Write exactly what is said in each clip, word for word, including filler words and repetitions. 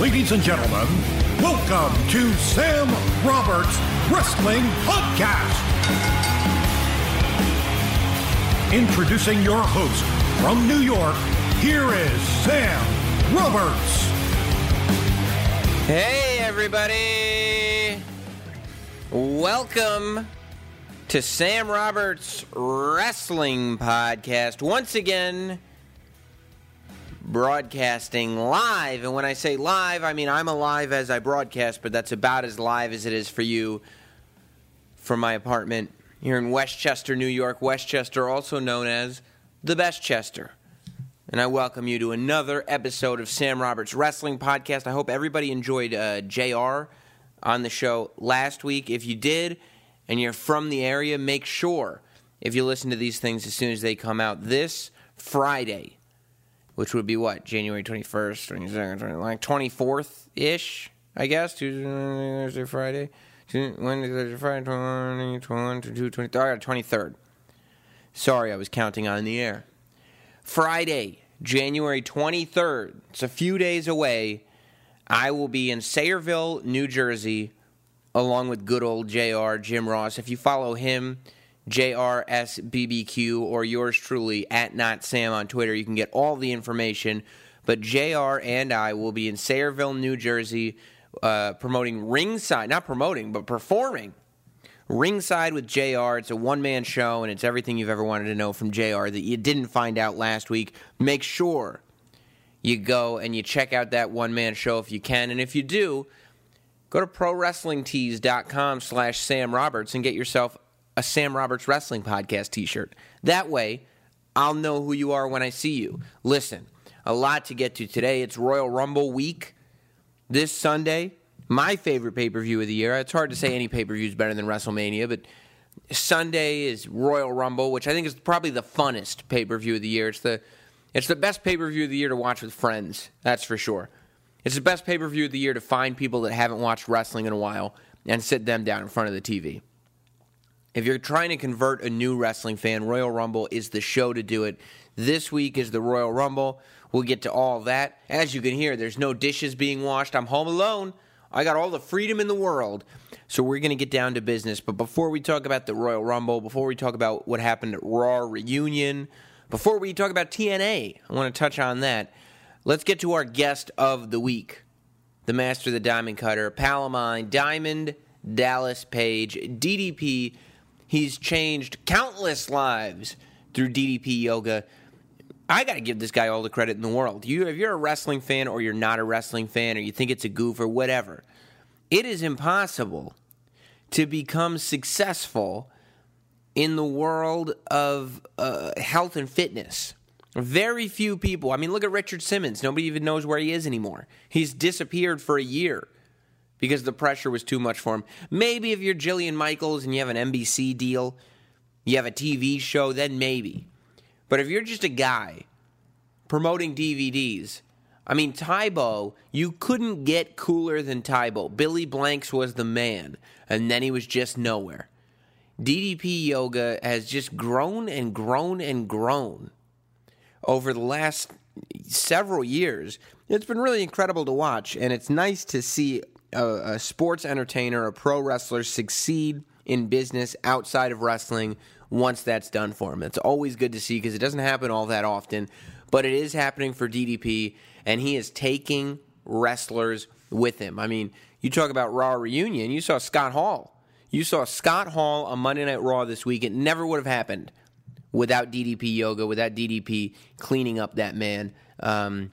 Ladies and gentlemen, welcome to Sam Roberts Wrestling Podcast. Introducing your host from New York, here is Sam Roberts. Hey, everybody. Welcome to Sam Roberts Wrestling Podcast. Once again, broadcasting live. And when I say live, I mean I'm alive as I broadcast, but that's about as live as it is for you from my apartment here in Westchester, New York. Westchester, also known as the Best Chester. And I welcome you to another episode of Sam Roberts Wrestling Podcast. I hope everybody enjoyed uh, J R on the show last week. If you did, and you're from the area, make sure, if you listen to these things as soon as they come out, this Friday, which would be what, January twenty-first, twenty-second, twenty, like twenty-fourth-ish, I guess, Tuesday, Thursday, Friday, Wednesday, Thursday, Friday, twenty, twenty-two, twenty-three, twenty-third. Sorry, I was counting on the air. Friday, January twenty-third, it's a few days away, I will be in Sayreville, New Jersey, along with good old J R, Jim Ross. If you follow him, J R S B B Q, or yours truly, at Not Sam on Twitter, you can get all the information. But J R and I will be in Sayreville, New Jersey, uh, promoting Ringside, not promoting, but performing Ringside with J R. It's a one-man show, and it's everything you've ever wanted to know from J R that you didn't find out last week. Make sure you go and you check out that one-man show if you can. And if you do, go to ProWrestlingTees.com slash Sam Roberts and get yourself a Sam Roberts Wrestling Podcast t-shirt. That way, I'll know who you are when I see you. Listen, a lot to get to today. It's Royal Rumble week this Sunday. My favorite pay-per-view of the year. It's hard to say any pay-per-view is better than WrestleMania, but Sunday is Royal Rumble, which I think is probably the funnest pay-per-view of the year. It's the it's the best pay-per-view of the year to watch with friends, that's for sure. It's the best pay-per-view of the year to find people that haven't watched wrestling in a while and sit them down in front of the T V. If you're trying to convert a new wrestling fan, Royal Rumble is the show to do it. This week is the Royal Rumble. We'll get to all that. As you can hear, there's no dishes being washed. I'm home alone. I got all the freedom in the world. So we're going to get down to business. But before we talk about the Royal Rumble, before we talk about what happened at Raw Reunion, before we talk about T N A, I want to touch on that. Let's get to our guest of the week, the master of the Diamond Cutter, pal of mine, Diamond Dallas Page, D D P. He's changed countless lives through D D P Yoga. I got to give this guy all the credit in the world. You, if you're a wrestling fan or you're not a wrestling fan or you think it's a goof or whatever, it is impossible to become successful in the world of uh, health and fitness. Very few people. I mean, look at Richard Simmons. Nobody even knows where he is anymore. He's disappeared for a year because the pressure was too much for him. Maybe if you're Jillian Michaels and you have an N B C deal, you have a T V show, then maybe. But if you're just a guy promoting D V Ds, I mean, Tybo, you couldn't get cooler than Tybo. Billy Blanks was the man, and then he was just nowhere. D D P Yoga has just grown and grown and grown over the last several years. It's been really incredible to watch, and it's nice to see a, a sports entertainer, a pro wrestler, succeed in business outside of wrestling once that's done for him. It's always good to see because it doesn't happen all that often, but it is happening for D D P, and he is taking wrestlers with him. I mean, you talk about Raw Reunion, you saw Scott Hall. You saw Scott Hall on Monday Night Raw this week. It never would have happened without D D P Yoga, without D D P cleaning up that man. Um,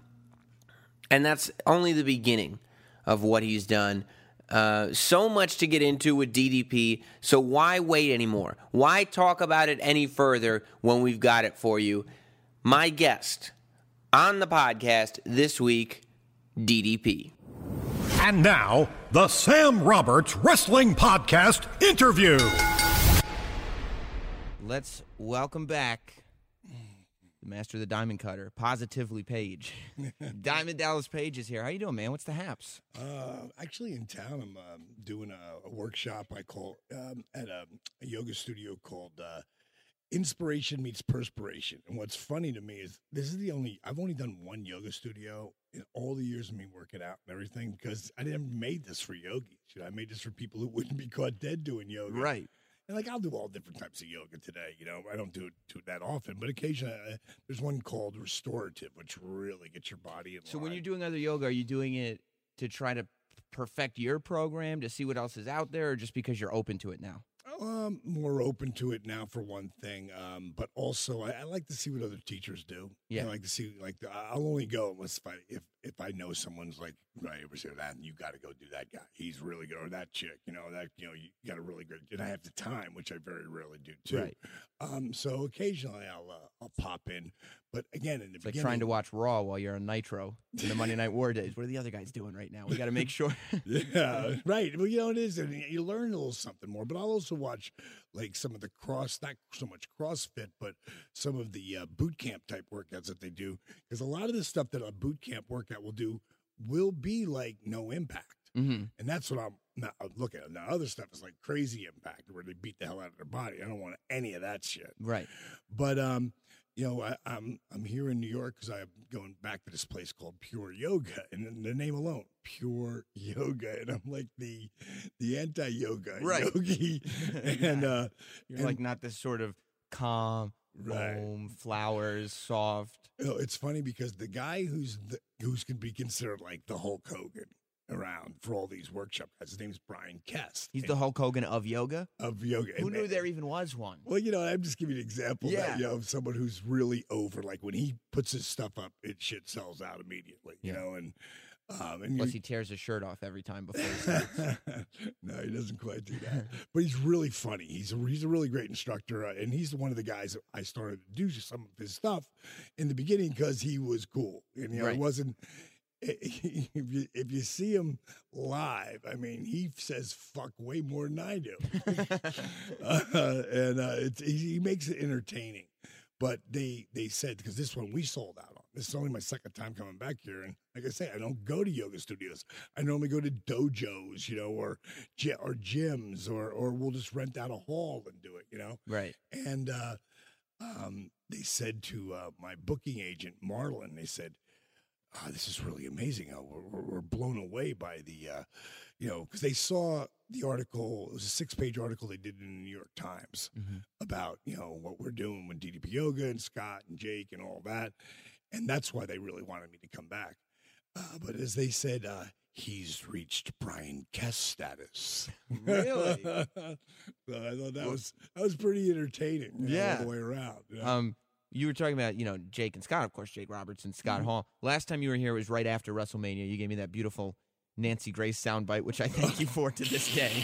and that's only the beginning of what he's done. Uh, so much to get into with D D P, so why wait anymore? Why talk about it any further when we've got it for you? My guest on the podcast this week, D D P. And now, the Sam Roberts Wrestling Podcast interview. Let's welcome back the master of the Diamond Cutter, Positively Page. Diamond Dallas Page is here. How you doing, man? What's the haps? Uh, actually, in town, I'm um, doing a, a workshop I call um, at a, a yoga studio called uh, inspiration meets perspiration. And what's funny to me is this is the only, I've only done one yoga studio in all the years of me working out and everything, because I didn't made this for yogis. You know, I made this for people who wouldn't be caught dead doing yoga. Right. And like, I'll do all different types of yoga today. You know, I don't do it, do it that often, but occasionally uh, there's one called restorative, which really gets your body in So line. when you're doing other yoga, are you doing it to try to perfect your program, to see what else is out there, or just because you're open to it now? Um, more open to it now for one thing, um, but also I, I like to see what other teachers do. Yeah, I like to see, like, the, I'll only go unless if I if if I know someone's like, right, over there, that, and you got to go do that guy. He's really good, or that chick, you know, that you know, you got a really good. And I have the time, which I very rarely do too. Right. Um, so occasionally I'll uh, I'll pop in, but again, in the it's like beginning, trying to watch Raw while you're on Nitro in the Monday Night War days. What are the other guys doing right now? We got to make sure. Yeah, right. Well, you know, it is, and you learn a little something more. But I'll also watch like some of the cross, not so much CrossFit, but some of the uh, boot camp type workouts that they do, because a lot of the stuff that a boot camp workout will do will be like no impact, mm-hmm. and that's what I'm not looking at. Now, other stuff is like crazy impact, where they beat the hell out of their body. I don't want any of that shit. Right. But um, you know, I, I'm I'm here in New York because I'm going back to this place called Pure Yoga, and the name alone, Pure Yoga, and I'm like the the anti-yoga right. yogi, and uh, you're and, like not this sort of calm, right. home, flowers, soft. You know, it's funny because the guy who's the, who's could be considered like the Hulk Hogan around for all these workshop guys, his name's Brian Kest. He's the Hulk Hogan of yoga? Of yoga. Who and, knew there even was one? Well, you know, I'm just giving you an example yeah. that, you know, of someone who's really over. Like when he puts his stuff up, it shit sells out immediately, you yeah. know, and um, and plus you, he tears his shirt off every time before he starts. No, he doesn't quite do that. But he's really funny. He's a, he's a really great instructor, uh, and he's one of the guys that I started to do some of his stuff in the beginning because he was cool, and you know, right. it wasn't. If you if you see him live, I mean, he says "fuck" way more than I do, uh, and uh, it's, he, he makes it entertaining. But they they said, because this one we sold out on. This is only my second time coming back here, and like I say, I don't go to yoga studios. I normally go to dojos, you know, or or gyms, or or we'll just rent out a hall and do it, you know. Right. And uh, um, they said to uh, my booking agent Marlon, they said, oh, this is really amazing. Oh, we're, we're blown away by the, uh, you know, because they saw the article. It was a six-page article they did in the New York Times mm-hmm. about, you know, what we're doing with D D P Yoga and Scott and Jake and all that. And that's why they really wanted me to come back. Uh, but as they said, uh, he's reached Brian Kest status. Really? So I thought that was that was pretty entertaining. You know, yeah. all the way around. You know? Um. You were talking about, you know, Jake and Scott, of course, Jake Roberts and Scott mm-hmm. Hall. Last time you were here was right after WrestleMania. You gave me that beautiful Nancy Grace soundbite, which I thank you for to this day.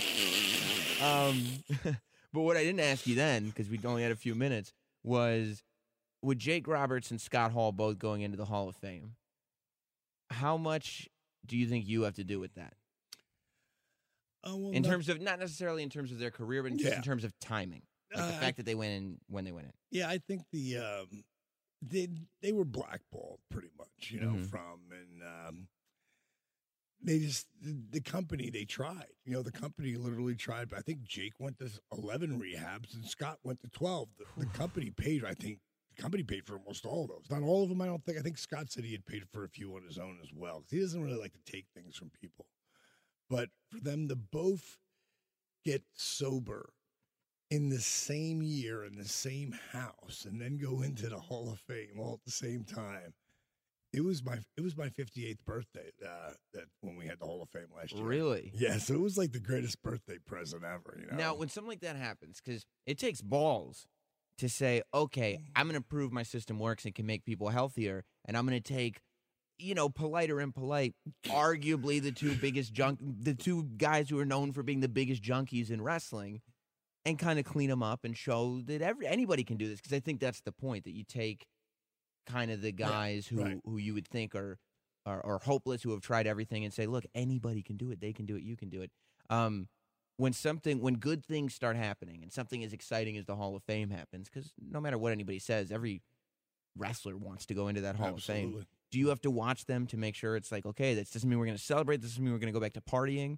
Um, but what I didn't ask you then, because we only had a few minutes, was with Jake Roberts and Scott Hall both going into the Hall of Fame, how much do you think you have to do with that? Uh, well, in not, terms of, not necessarily in terms of their career, but in, yeah. just in terms of timing. Like the uh, fact that they went in when they went in. Yeah, I think the um, they they were blackballed pretty much, you know, mm-hmm. from and um, they just the, the company they tried, you know, the company literally tried. But I think Jake went to eleven rehabs and Scott went to twelve. The, the company paid, I think, the company paid for almost all of those. Not all of them, I don't think. I think Scott said he had paid for a few on his own as well because he doesn't really like to take things from people. But for them to both get sober in the same year, in the same house, and then go into the Hall of Fame all at the same time. It was my it was my fifty-eighth birthday uh, that when we had the Hall of Fame last year. Really? Yeah, so it was like the greatest birthday present ever. You know. Now, when something like that happens, because it takes balls to say, okay, I'm going to prove my system works and can make people healthier, and I'm going to take, you know, polite or impolite, arguably the two biggest junk, the two guys who are known for being the biggest junkies in wrestling, and kind of clean them up and show that every anybody can do this. Because I think that's the point, that you take kind of the guys yeah, who, right. who you would think are, are are hopeless, who have tried everything, and say, look, anybody can do it. They can do it. You can do it. Um, when something, when good things start happening and something as exciting as the Hall of Fame happens, because no matter what anybody says, every wrestler wants to go into that Hall Absolutely. of Fame. Do you have to watch them to make sure it's like, okay, this doesn't mean we're going to celebrate. This doesn't mean we're going to go back to partying.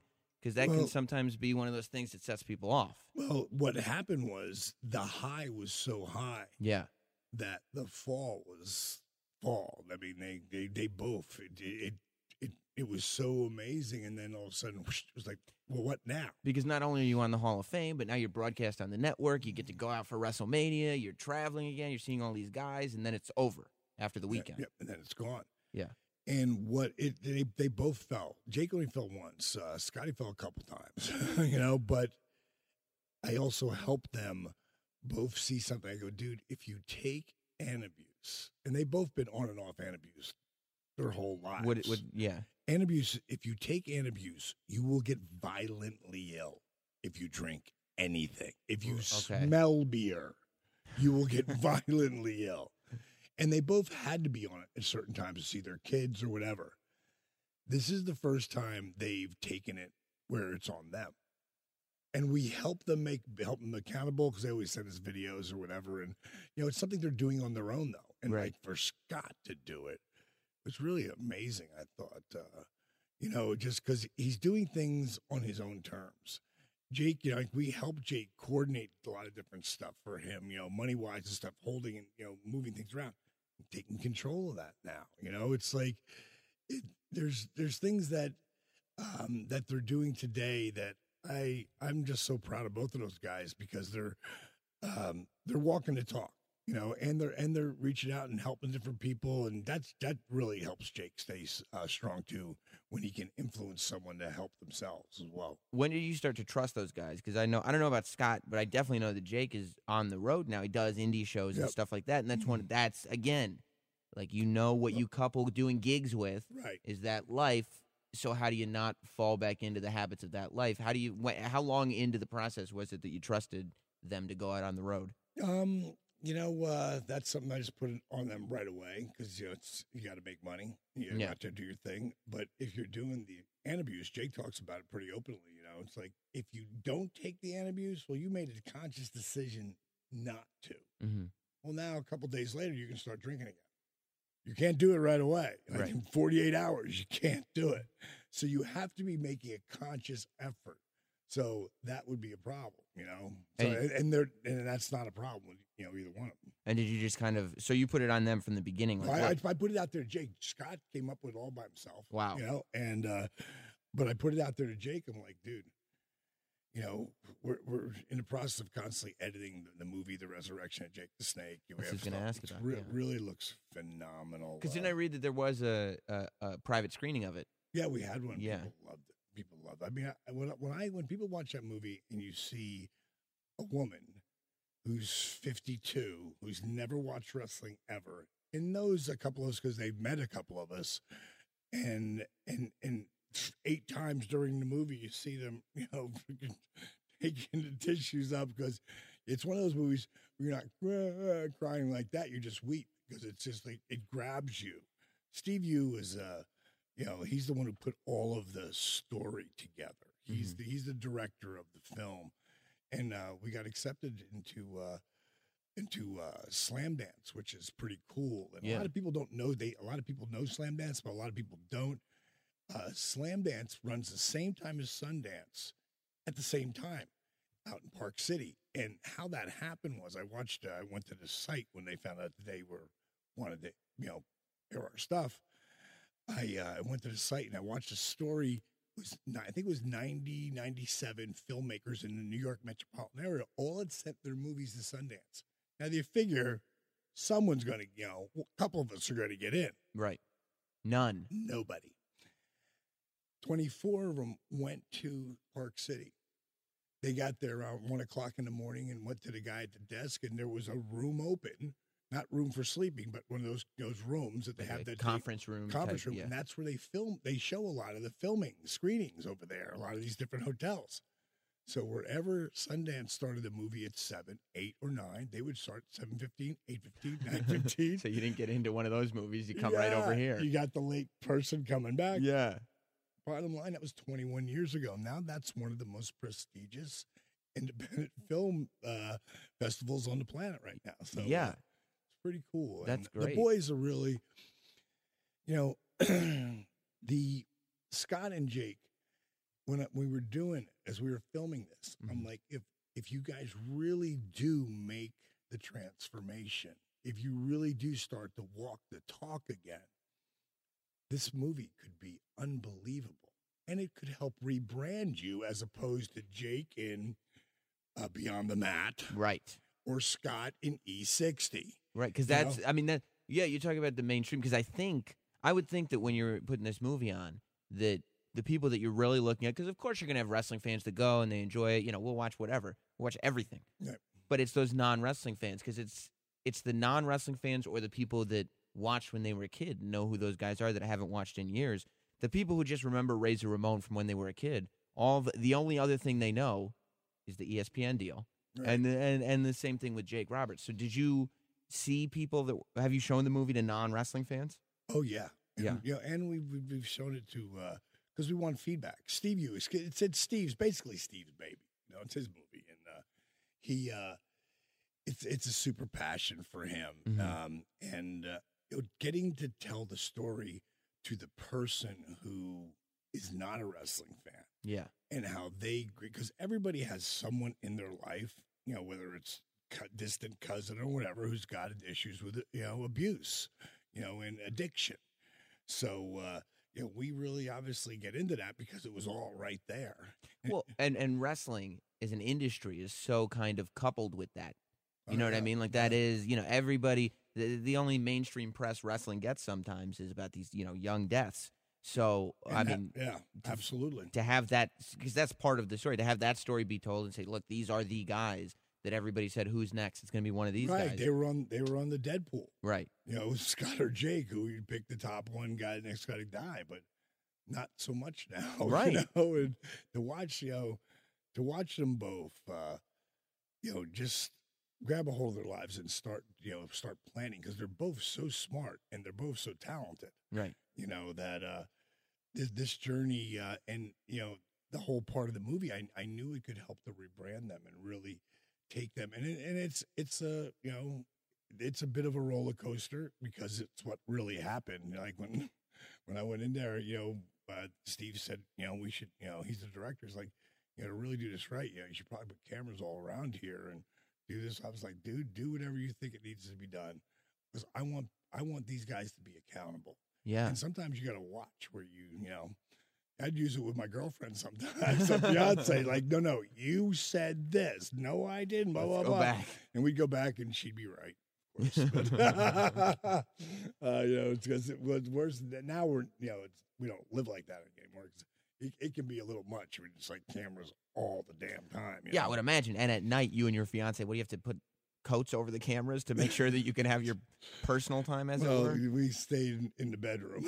Because that Well- can sometimes be one of those things that sets people off. Well, what happened was the high was so high Yeah. that the fall was fall. I mean, they they, they both it, it it it was so amazing, and then all of a sudden whoosh, it was like, well, what now? Because not only are you on the Hall of Fame, but now you're broadcast on the network. You get to go out for WrestleMania. You're traveling again. You're seeing all these guys, and then it's over after the weekend. Yep, and then it's gone. Yeah. And what it they they both fell. Jake only fell once. Uh, Scotty fell a couple times, you know. But I also helped them both see something. I go, dude, if you take Antabuse, and they've both been on and off Antabuse their whole lives. Would, would, yeah. Antabuse, if you take Antabuse, you will get violently ill if you drink anything. If you Okay. smell beer, you will get violently ill. And they both had to be on it at certain times to see their kids or whatever. This is the first time they've taken it where it's on them. And we help them make help them accountable because they always send us videos or whatever. And, you know, it's something they're doing on their own, though. And, Right. like, for Scott to do it, it was really amazing, I thought. Uh, you know, just because he's doing things on his own terms. Jake, you know, like we help Jake coordinate a lot of different stuff for him, you know, money wise and stuff, holding and, you know, moving things around, taking control of that now. You know, it's like it, there's there's things that um, that they're doing today that I I'm just so proud of both of those guys because they're um, they're walking the talk, you know, and they're and they're reaching out and helping different people, and that's that really helps Jake stay uh, strong too when he can influence someone to help themselves as well. When did you start to trust those guys? Because I know I don't know about Scott, but I definitely know that Jake is on the road now. He does indie shows and Yep. stuff like that, and that's one. That's again, like you know what you couple doing gigs with Right. is that life. So how do you not fall back into the habits of that life? How do you? When, how long into the process was it that you trusted them to go out on the road? Um, you know, uh, that's something I just put it on them right away because you know it's you got to make money. You Yeah. got to do your thing. But if you're doing the Antabuse, Jake talks about it pretty openly. You know, it's like if you don't take the Antabuse, well, you made a conscious decision not to. Mm-hmm. Well, now a couple days later, you can start drinking again. You can't do it right away. Like Right. in forty-eight hours, you can't do it. So you have to be making a conscious effort. So that would be a problem, you know. So, And- and, and they're and that's not a problem with you know either one of them. And did you just kind of? So you put it on them from the beginning? Like, I, look, I, I put it out there to Jake. Scott came up with it all by himself. Wow. You know, and uh, but I put it out there to Jake. I'm like, dude, you know, we're we're in the process of constantly editing the, the movie, The Resurrection of Jake the Snake. We I was have just gonna stuff ask that's about, re- yeah. really looks phenomenal. Because Uh, didn't I read that there was a, a, a private screening of it? Yeah, we had one. Yeah. People loved it. People loved it. I mean, I, when, when I when people watch that movie and you see a woman who's fifty-two, who's never watched wrestling ever, and knows a couple of us because they've met a couple of us, and and and eight times during the movie you see them, you know, freaking taking the tissues up because it's one of those movies where you're not uh, crying like that. You just weep because it's just like it grabs you. Steve Yu is uh you know, he's the one who put all of the story together. He's Mhm. the he's the director of the film, and uh, we got accepted into uh, into uh, Slam Dance, which is pretty cool. And Yeah. a lot of people don't know they. A lot of people know Slam Dance, but a lot of people don't. Uh, Slam Dance runs the same time as Sundance, at the same time, out in Park City. And how that happened was, I watched. Uh, I went to the site when they found out that they were wanted to, you know, air our stuff. I uh, went to the site and I watched a story. It was ni- I think it was ninety, ninety-seven filmmakers in the New York metropolitan area all had sent their movies to Sundance. Now you figure someone's going to, you know, a couple of us are going to get in. Right. None. Nobody. twenty-four of them went to Park City. They got there around one o'clock in the morning and went to the guy at the desk, and there was a room open, not room for sleeping, but one of those those rooms that they have Like a that conference room. conference type, room, yeah. and that's where they film. They show a lot of the filming screenings over there. A lot of these different hotels. So wherever Sundance started the movie at seven, eight, or nine, they would start seven fifteen, eight fifteen, nine fifteen. So you didn't get into one of those movies. You come right over here. You got the late person coming back. Yeah. Bottom line, that was twenty-one years ago. Now that's one of the most prestigious independent film uh, festivals on the planet right now. So Yeah. uh, it's pretty cool. That's and great. The boys are really, you know, the Scott and Jake, when I, we were doing it, as we were filming this, mm-hmm. I'm like, if if you guys really do make the transformation, if you really do start to walk the talk again, this movie could be unbelievable. And it could help rebrand you as opposed to Jake in uh, Beyond the Mat. Right. Or Scott in E sixty. Right, because that's, know? I mean, that yeah, you're talking about the mainstream, because I think, I would think that when you're putting this movie on, that the people that you're really looking at, because of course you're going to have wrestling fans that go and they enjoy it, you know, we'll watch whatever, we'll watch everything. Yeah. But it's those non-wrestling fans, because it's, it's the non-wrestling fans or the people that watched when they were a kid and know who those guys are that I haven't watched in years. The people who just remember Razor Ramon from when they were a kid, all the, the only other thing they know is the E S P N deal. Right. And, and and the same thing with Jake Roberts. So did you see people that, have you shown the movie to non-wrestling fans? Oh, yeah. And, yeah. You know, and we've, we've shown it to, because uh, we want feedback. Steve Hughes, it said Steve's, basically Steve's baby. You know, it's his movie. And uh, he, uh, it's it's a super passion for him. Mm-hmm. Um, and uh, you know, getting to tell the story to the person who is not a wrestling fan. Yeah. And how they, because everybody has someone in their life, you know, whether it's distant cousin or whatever, who's got issues with, you know, abuse, you know, and addiction. So, uh, you know, we really obviously get into that because it was all right there. Well, and, and wrestling as an industry is so kind of coupled with that. You oh, know what yeah. I mean? Like that is, you know, everybody, the, the only mainstream press wrestling gets sometimes is about these, you know, young deaths. So, and I that, mean, yeah, to, absolutely. To have that, because that's part of the story, to have that story be told and say, look, these are the guys that everybody said, who's next? It's going to be one of these right. guys. They were on, they were on the Deadpool. Right. You know, it was Scott or Jake who you pick the top one guy, the next guy to die, but not so much now. Right. You know, and to watch, you know, to watch them both, uh, you know, just grab a hold of their lives and start, you know, start planning, because they're both so smart and they're both so talented. Right. You know, that, uh, This, this journey uh, and, you know, the whole part of the movie, I, I knew it could help to rebrand them and really take them. And it, and it's, it's a, you know, it's a bit of a roller coaster because it's what really happened. Like when, when I went in there, you know, uh, Steve said, you know, we should, you know, he's the director. He's like, you know, to really do this right, you know, you should probably put cameras all around here and do this. I was like, dude, do whatever you think it needs to be done. Because I want, I want these guys to be accountable. Yeah. And sometimes you got to watch where you, you know, I'd use it with my girlfriend sometimes. So Beyonce, like, no, no, you said this. No, I didn't. Blah, Let's blah, go blah. back. And we'd go back and she'd be right. Of course. But, uh, you know, it's because it was worse than now we're, you know, it's, we don't live like that anymore. It, it can be a little much. We're just like cameras all the damn time. You yeah, know? I would imagine. And at night, you and your fiance, what do you have to put coats over the cameras to make sure that you can have your personal time, as well, it were? We stayed in, in the bedroom.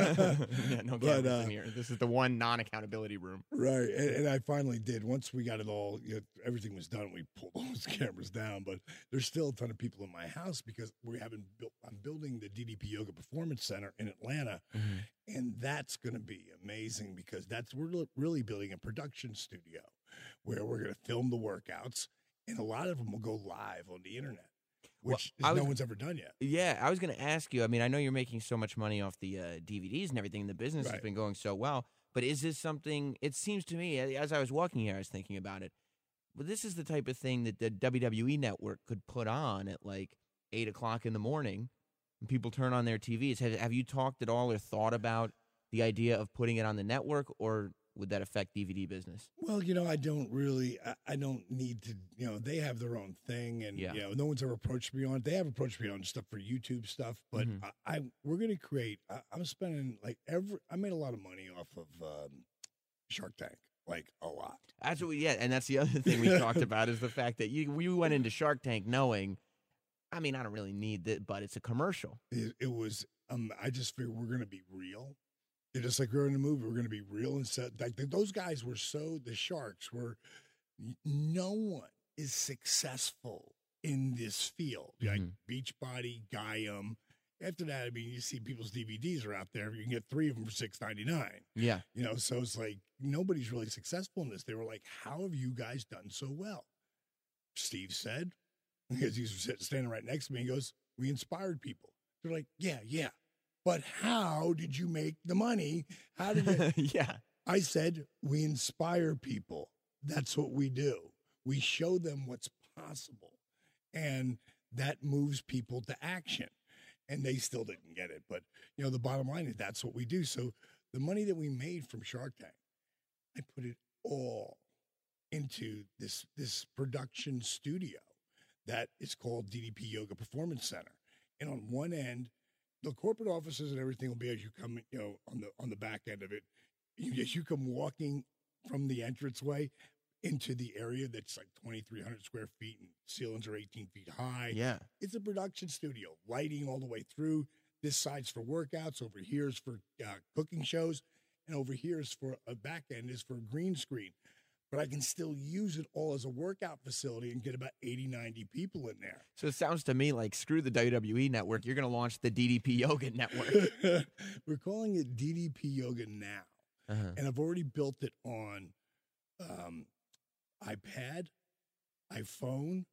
yeah, no cameras but, uh, in here. This is the one non-accountability room. Right. And, and I finally did. Once we got it all, you know, everything was done, we pulled those cameras down. But there's still a ton of people in my house because we haven't built, I'm building the D D P Yoga Performance Center in Atlanta. Mm-hmm. And that's going to be amazing because that's, we're really building a production studio where we're going to film the workouts. And a lot of them will go live on the internet, which well, was, no one's ever done yet. Yeah, I was going to ask you. I mean, I know you're making so much money off the uh, D V Ds and everything. The business right. has been going so well. But is this something, it seems to me, as I was walking here, I was thinking about it. But this is the type of thing that the W W E Network could put on at like eight o'clock in the morning when people turn on their T Vs. Have, have you talked at all or thought about the idea of putting it on the network, or would that affect D V D business? Well, you know, I don't really, I, I don't need to, you know, they have their own thing, and, yeah. you know, no one's ever approached me on it. They have approached me on stuff for YouTube stuff, but mm-hmm. I, I, we're going to create, I, I'm spending like every, I made a lot of money off of um, Shark Tank, like a lot. That's what we, yeah, and that's the other thing we talked about is the fact that you, we went into Shark Tank knowing, I mean, I don't really need it, but it's a commercial. It, it was, um, I just figured we're going to be real. They're just like we're in the movie. We're going to be real and set. Like those guys were so. The Sharks were. No one is successful in this field. Mm-hmm. Like Beachbody, Gaiam. After that, I mean, you see people's D V Ds are out there. You can get three of them for six ninety-nine. Yeah, you know. So it's like nobody's really successful in this. They were like, "How have you guys done so well?" Steve said, because he's standing right next to me. He goes, "We inspired people." They're like, "Yeah, yeah." But how did you make the money? How did it? yeah. I said we inspire people. That's what we do. We show them what's possible, and that moves people to action. And they still didn't get it, but you know the bottom line is that's what we do. So the money that we made from Shark Tank, I put it all into this this production studio that is called D D P Yoga Performance Center. And on one end, the corporate offices and everything will be as you come, you know, on the on the back end of it. You as you come walking from the entranceway into the area that's like twenty-three hundred square feet and ceilings are eighteen feet high. Yeah. It's a production studio, lighting all the way through. This side's for workouts. Over here is for uh, cooking shows. And over here is for a back end is for a green screen. But I can still use it all as a workout facility and get about eighty, ninety people in there. So it sounds to me like screw the W W E network. You're going to launch the D D P Yoga network. We're calling it D D P Yoga now. Uh-huh. And I've already built it on um, iPad, iPhone,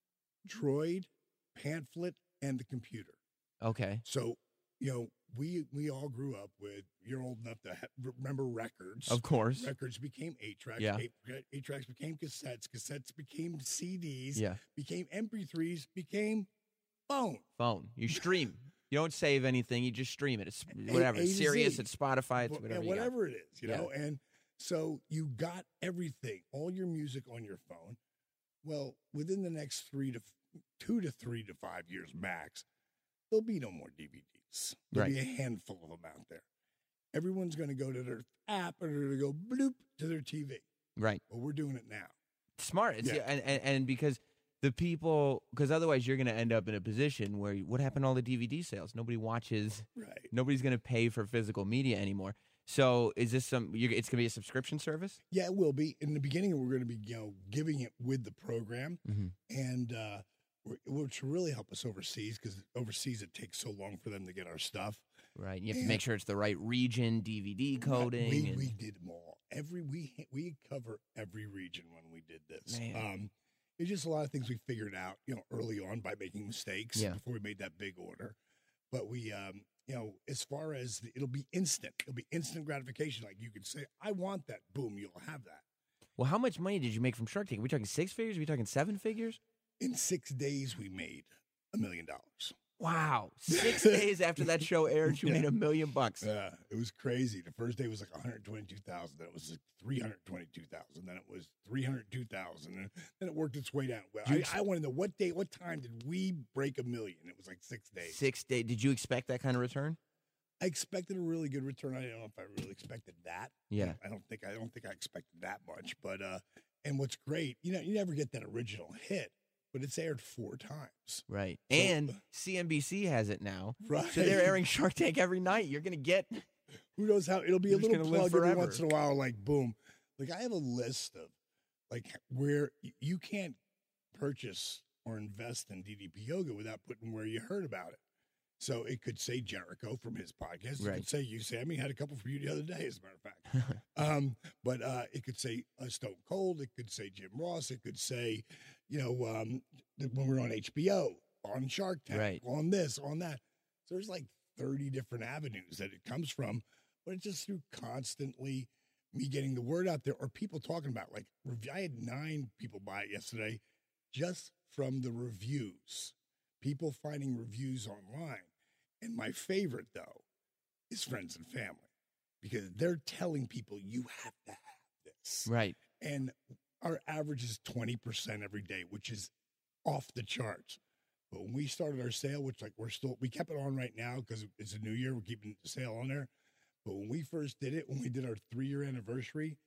Droid, Pamphlet, and the computer. Okay. So, you know, we we all grew up with, you're old enough to ha- remember records. Of course. Records became eight-tracks. Yeah. Eight, eight-tracks became cassettes. Cassettes became C Ds. Yeah. Became M P threes. Became phone. Phone. You stream. You don't save anything. You just stream it. It's whatever. A- It's A to Sirius. Z. It's Spotify. It's Well, whatever. yeah, you got. whatever it is, you Yeah. know. And so you got everything, all your music on your phone. Well, within the next three to f- two to three to five years max, there'll be no more D V Ds. There'll be a handful of them out there. Everyone's going to go to their app or they're going to go bloop to their T V. Right. Well, we're doing it now. Smart. It's, Yeah. and, and and because the people, because otherwise you're going to end up in a position where you- what happened to all the D V D sales? Nobody watches. Right. Nobody's going to pay for physical media anymore. So is this some? You're, it's going to be a subscription service. Yeah, it will be. In the beginning, we're going to be, you know, giving it with the program, Mm-hmm. and uh, we're- which will really help us overseas because overseas it takes so long for them to get our stuff. Right. You have to And- make sure it's the right region, D V D coding. We, and- we did them all. Every we we cover every region when we did this. Man. Um, it's just a lot of things we figured out, you know, early on by making mistakes Yeah. before we made that big order. But we, um, you know, as far as the, it'll be instant. It'll be instant gratification. Like you could say, "I want that." Boom, you'll have that. well, how much money did you make from Shark Tank? Are we talking six figures? Are we talking seven figures? In six days, we made a million dollars. Wow. Six days after that show aired, you Yeah. made a million bucks. Yeah, it was crazy. The first day was like one hundred twenty-two thousand. Then it was like three hundred twenty-two thousand. Then it was three hundred two thousand. And then it worked its way down. Well, You I, ex- I want to know what day, what time did we break a million? It was like six days. Six days. Did you expect that kind of return? I expected a really good return. I don't know if I really expected that. Yeah. I don't think I don't think I expected that much. But uh, and what's great, you know, you never get that original hit, but it's aired four times. Right. So- and C N B C has it now. Right. So they're airing Shark Tank every night. You're going to get. Who knows how it'll be You're a just little gonna live plug every forever. once in a while, like boom. Like I have a list of like where y- you can't purchase or invest in D D P Yoga without putting where you heard about it. So it could say Jericho from his podcast. It Right. could say you, Sammy, had a couple for you the other day, as a matter of fact. um, but uh, it could say uh, Stone Cold. It could say Jim Ross. It could say, you know, um, th- when we're on H B O, on Shark Tank, Right. on this, on that. So there's like thirty different avenues that it comes from, but it's just through constantly me getting the word out there or people talking about. Like rev- I had nine people buy it yesterday, just from the reviews. People finding reviews online. And my favorite though is friends and family because they're telling people you have to have this. Right. And our average is twenty percent every day, which is off the charts. But when we started our sale, which like we're still, we kept it on right now because it's a new year, we're keeping the sale on there. But when we first did it, when we did our three year anniversary,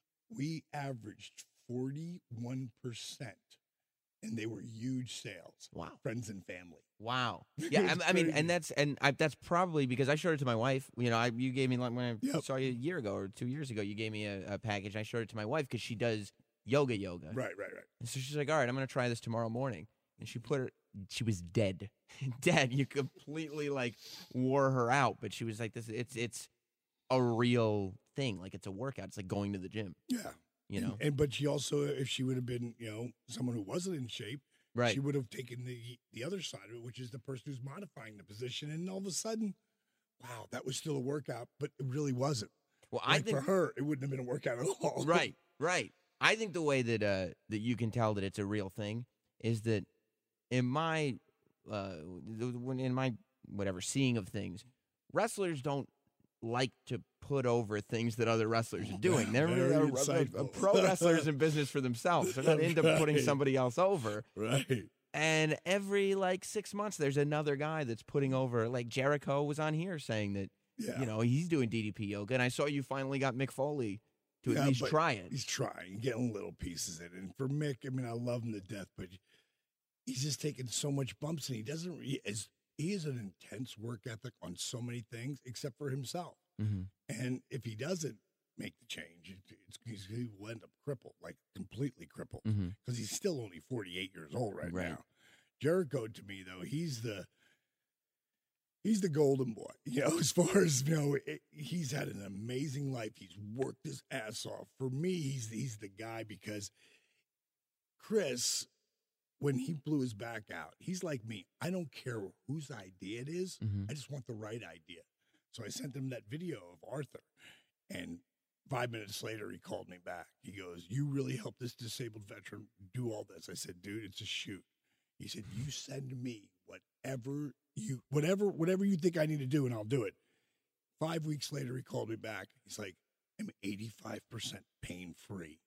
we averaged forty-one percent. And they were huge sales. Wow. Friends and family. Wow. It Yeah, was I, I mean, crazy. and that's and I, that's probably because I showed it to my wife. You know, I you gave me like when I Yep. saw you a year ago or two years ago, you gave me a, a package. And I showed it to my wife because she does yoga, yoga. Right, right, right. And so she's like, "All right, I'm going to try this tomorrow morning." And she put her. She was dead, dead. You completely like wore her out. But she was like, "This, it's it's a real thing. Like it's a workout. It's like going to the gym." Yeah. You know. And, and but she also, if she would have been, you know, someone who wasn't in shape, Right. she would have taken the the other side of it, which is the person who's modifying the position. And all of a sudden, wow, that was still a workout, but it really wasn't. Well, like I think for her, it wouldn't have been a workout at all. right, right. I think the way that uh, that you can tell that it's a real thing is that in my uh, when in my whatever seeing of things, wrestlers don't like to put over things that other wrestlers are doing. They're Very uh, uh, insightful. pro wrestlers in business for themselves. They're not into Right. putting somebody else over. Right. And every like six months, there's another guy that's putting over. Like Jericho was on here saying that Yeah. you know he's doing D D P yoga, and I saw you finally got Mick Foley to Yeah, at least but try it. He's trying, getting little pieces in. And for Mick, I mean, I love him to death, but he's just taking so much bumps, and he doesn't. He is he has an intense work ethic on so many things, except for himself. Mm-hmm. And if he doesn't make the change, it, it's, he's, he will end up crippled, like completely crippled, because Mm-hmm. he's still only forty-eight years old right, Right. now. Jericho, to me, though, he's the he's the golden boy. You know, as far as you know, it, he's had an amazing life. He's worked his ass off. For me, he's he's the guy because Chris, when he blew his back out, he's like me. I don't care whose idea it is. Mhm. I just want the right idea. So I sent him that video of Arthur, and five minutes later, he called me back. He goes, "You really helped this disabled veteran do all this." I said, "Dude, it's a shoot." He said, "You send me whatever you, whatever, whatever you think I need to do, and I'll do it." Five weeks later, he called me back. He's like, "I'm eighty-five percent pain free.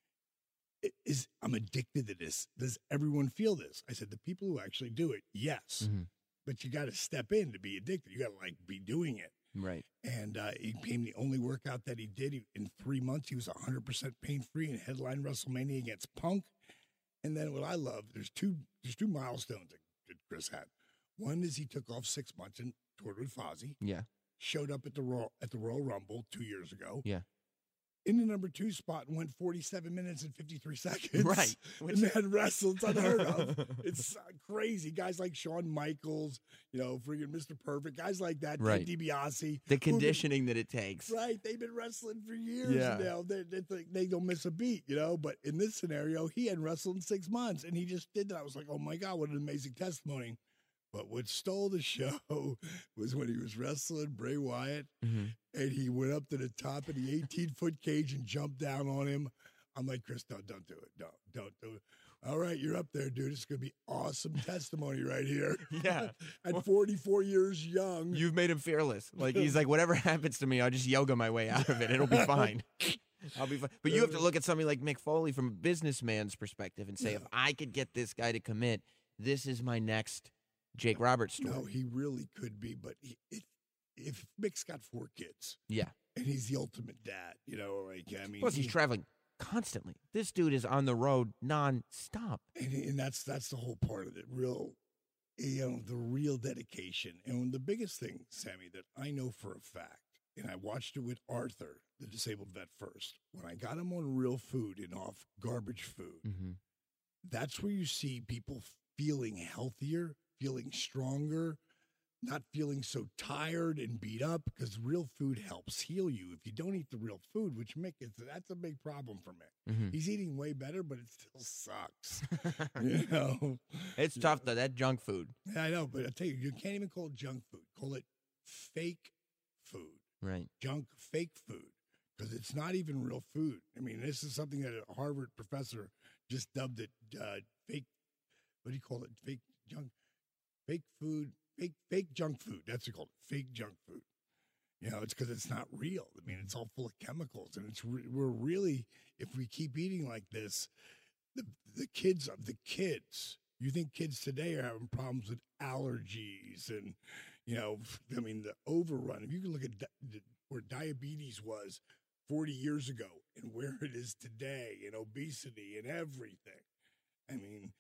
It is I'm addicted to this. Does everyone feel this?" I said, "The people who actually do it, yes, Mhm. but you got to step in to be addicted. You got to like be doing it." Right. And uh, he became the only workout that he did. He, in three months, he was one hundred percent pain free and headlined WrestleMania against Punk. And then what I love, there's two there's two milestones that, that Chris had. One is he took off six months and toured with Fozzy. Yeah. Showed up at the Royal at the Royal Rumble two years ago. Yeah. In the number two spot and went forty-seven minutes and fifty-three seconds. Right. And then wrestled. It's unheard of. It's uh, crazy. Guys like Shawn Michaels, you know, freaking Mister Perfect, guys like that, Right. Ted DiBiase. The who've been- conditioning that it takes. Right, they've been wrestling for years Yeah. now. They, they, think they don't miss a beat, you know. But in this scenario, he hadn't wrestled in six months, and he just did that. I was like, "Oh my god, what an amazing testimony!" But what stole the show was when he was wrestling Bray Wyatt, Mhm. and he went up to the top of the eighteen-foot cage and jumped down on him. I'm like, "Chris, don't, don't do it. Don't, don't do it." All right, you're up there, dude. It's going to be awesome testimony right here. Yeah. At forty-four years young. You've made him fearless. Like he's like, whatever happens to me, I'll just yoga my way out of it. It'll be fine. I'll be fine. But you have to look at somebody like Mick Foley from a businessman's perspective and say, if I could get this guy to commit, this is my next Jake Roberts story. No, he really could be, but he, if, if Mick's got four kids Yeah. and he's the ultimate dad, you know, like, I mean, Plus, he's he- traveling constantly. This dude is on the road nonstop. and, and that's that's the whole part of it. Real, you know, the real dedication. And the biggest thing, Sammy, that I know for a fact, and I watched it with Arthur, the disabled vet first, when I got him on real food and off garbage food, Mm-hmm. that's where you see people feeling healthier, feeling stronger, not feeling so tired and beat up, because real food helps heal you. If you don't eat the real food, which Mick is, that's a big problem for Mick. Mm-hmm. He's eating way better, but it still sucks. You know, It's tough though. That junk food. I know, but I tell you, you can't even call it junk food. Call it fake food, Right. junk fake food, because it's not even real food. I mean, this is something that a Harvard professor just dubbed it uh, fake. What do you call it? Fake junk, fake food, fake fake junk food. That's what you call it. Fake junk food. You know, it's because it's not real. I mean, it's all full of chemicals, and it's re- we're really, if we keep eating like this, the the kids of the kids. You think kids today are having problems with allergies and, you know, I mean, the overrun. If you can look at di- where diabetes was forty years ago and where it is today, and obesity and everything. I mean,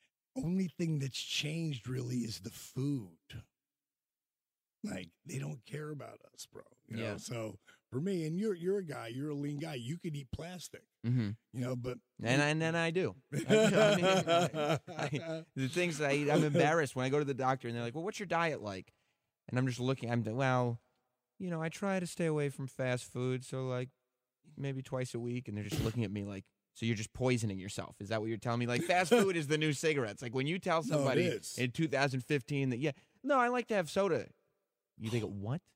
only thing that's changed really is the food. Like, they don't care about us, bro. You Yeah. know, so for me, and you're you're a guy, you're a lean guy, you could eat plastic, Mm-hmm. you know, but And and then I do. I, I mean, I- I- the things that I eat, I'm embarrassed when I go to the doctor and they're like, "Well, what's your diet like?" And I'm just looking. I'm well, you know, I try to stay away from fast food, so like maybe twice a week. And they're just looking at me like, "So you're just poisoning yourself?" Is that what you're telling me? Like fast food is the new cigarettes. Like when you tell No, it somebody is. in two thousand fifteen that yeah, no, I like to have soda. You think what?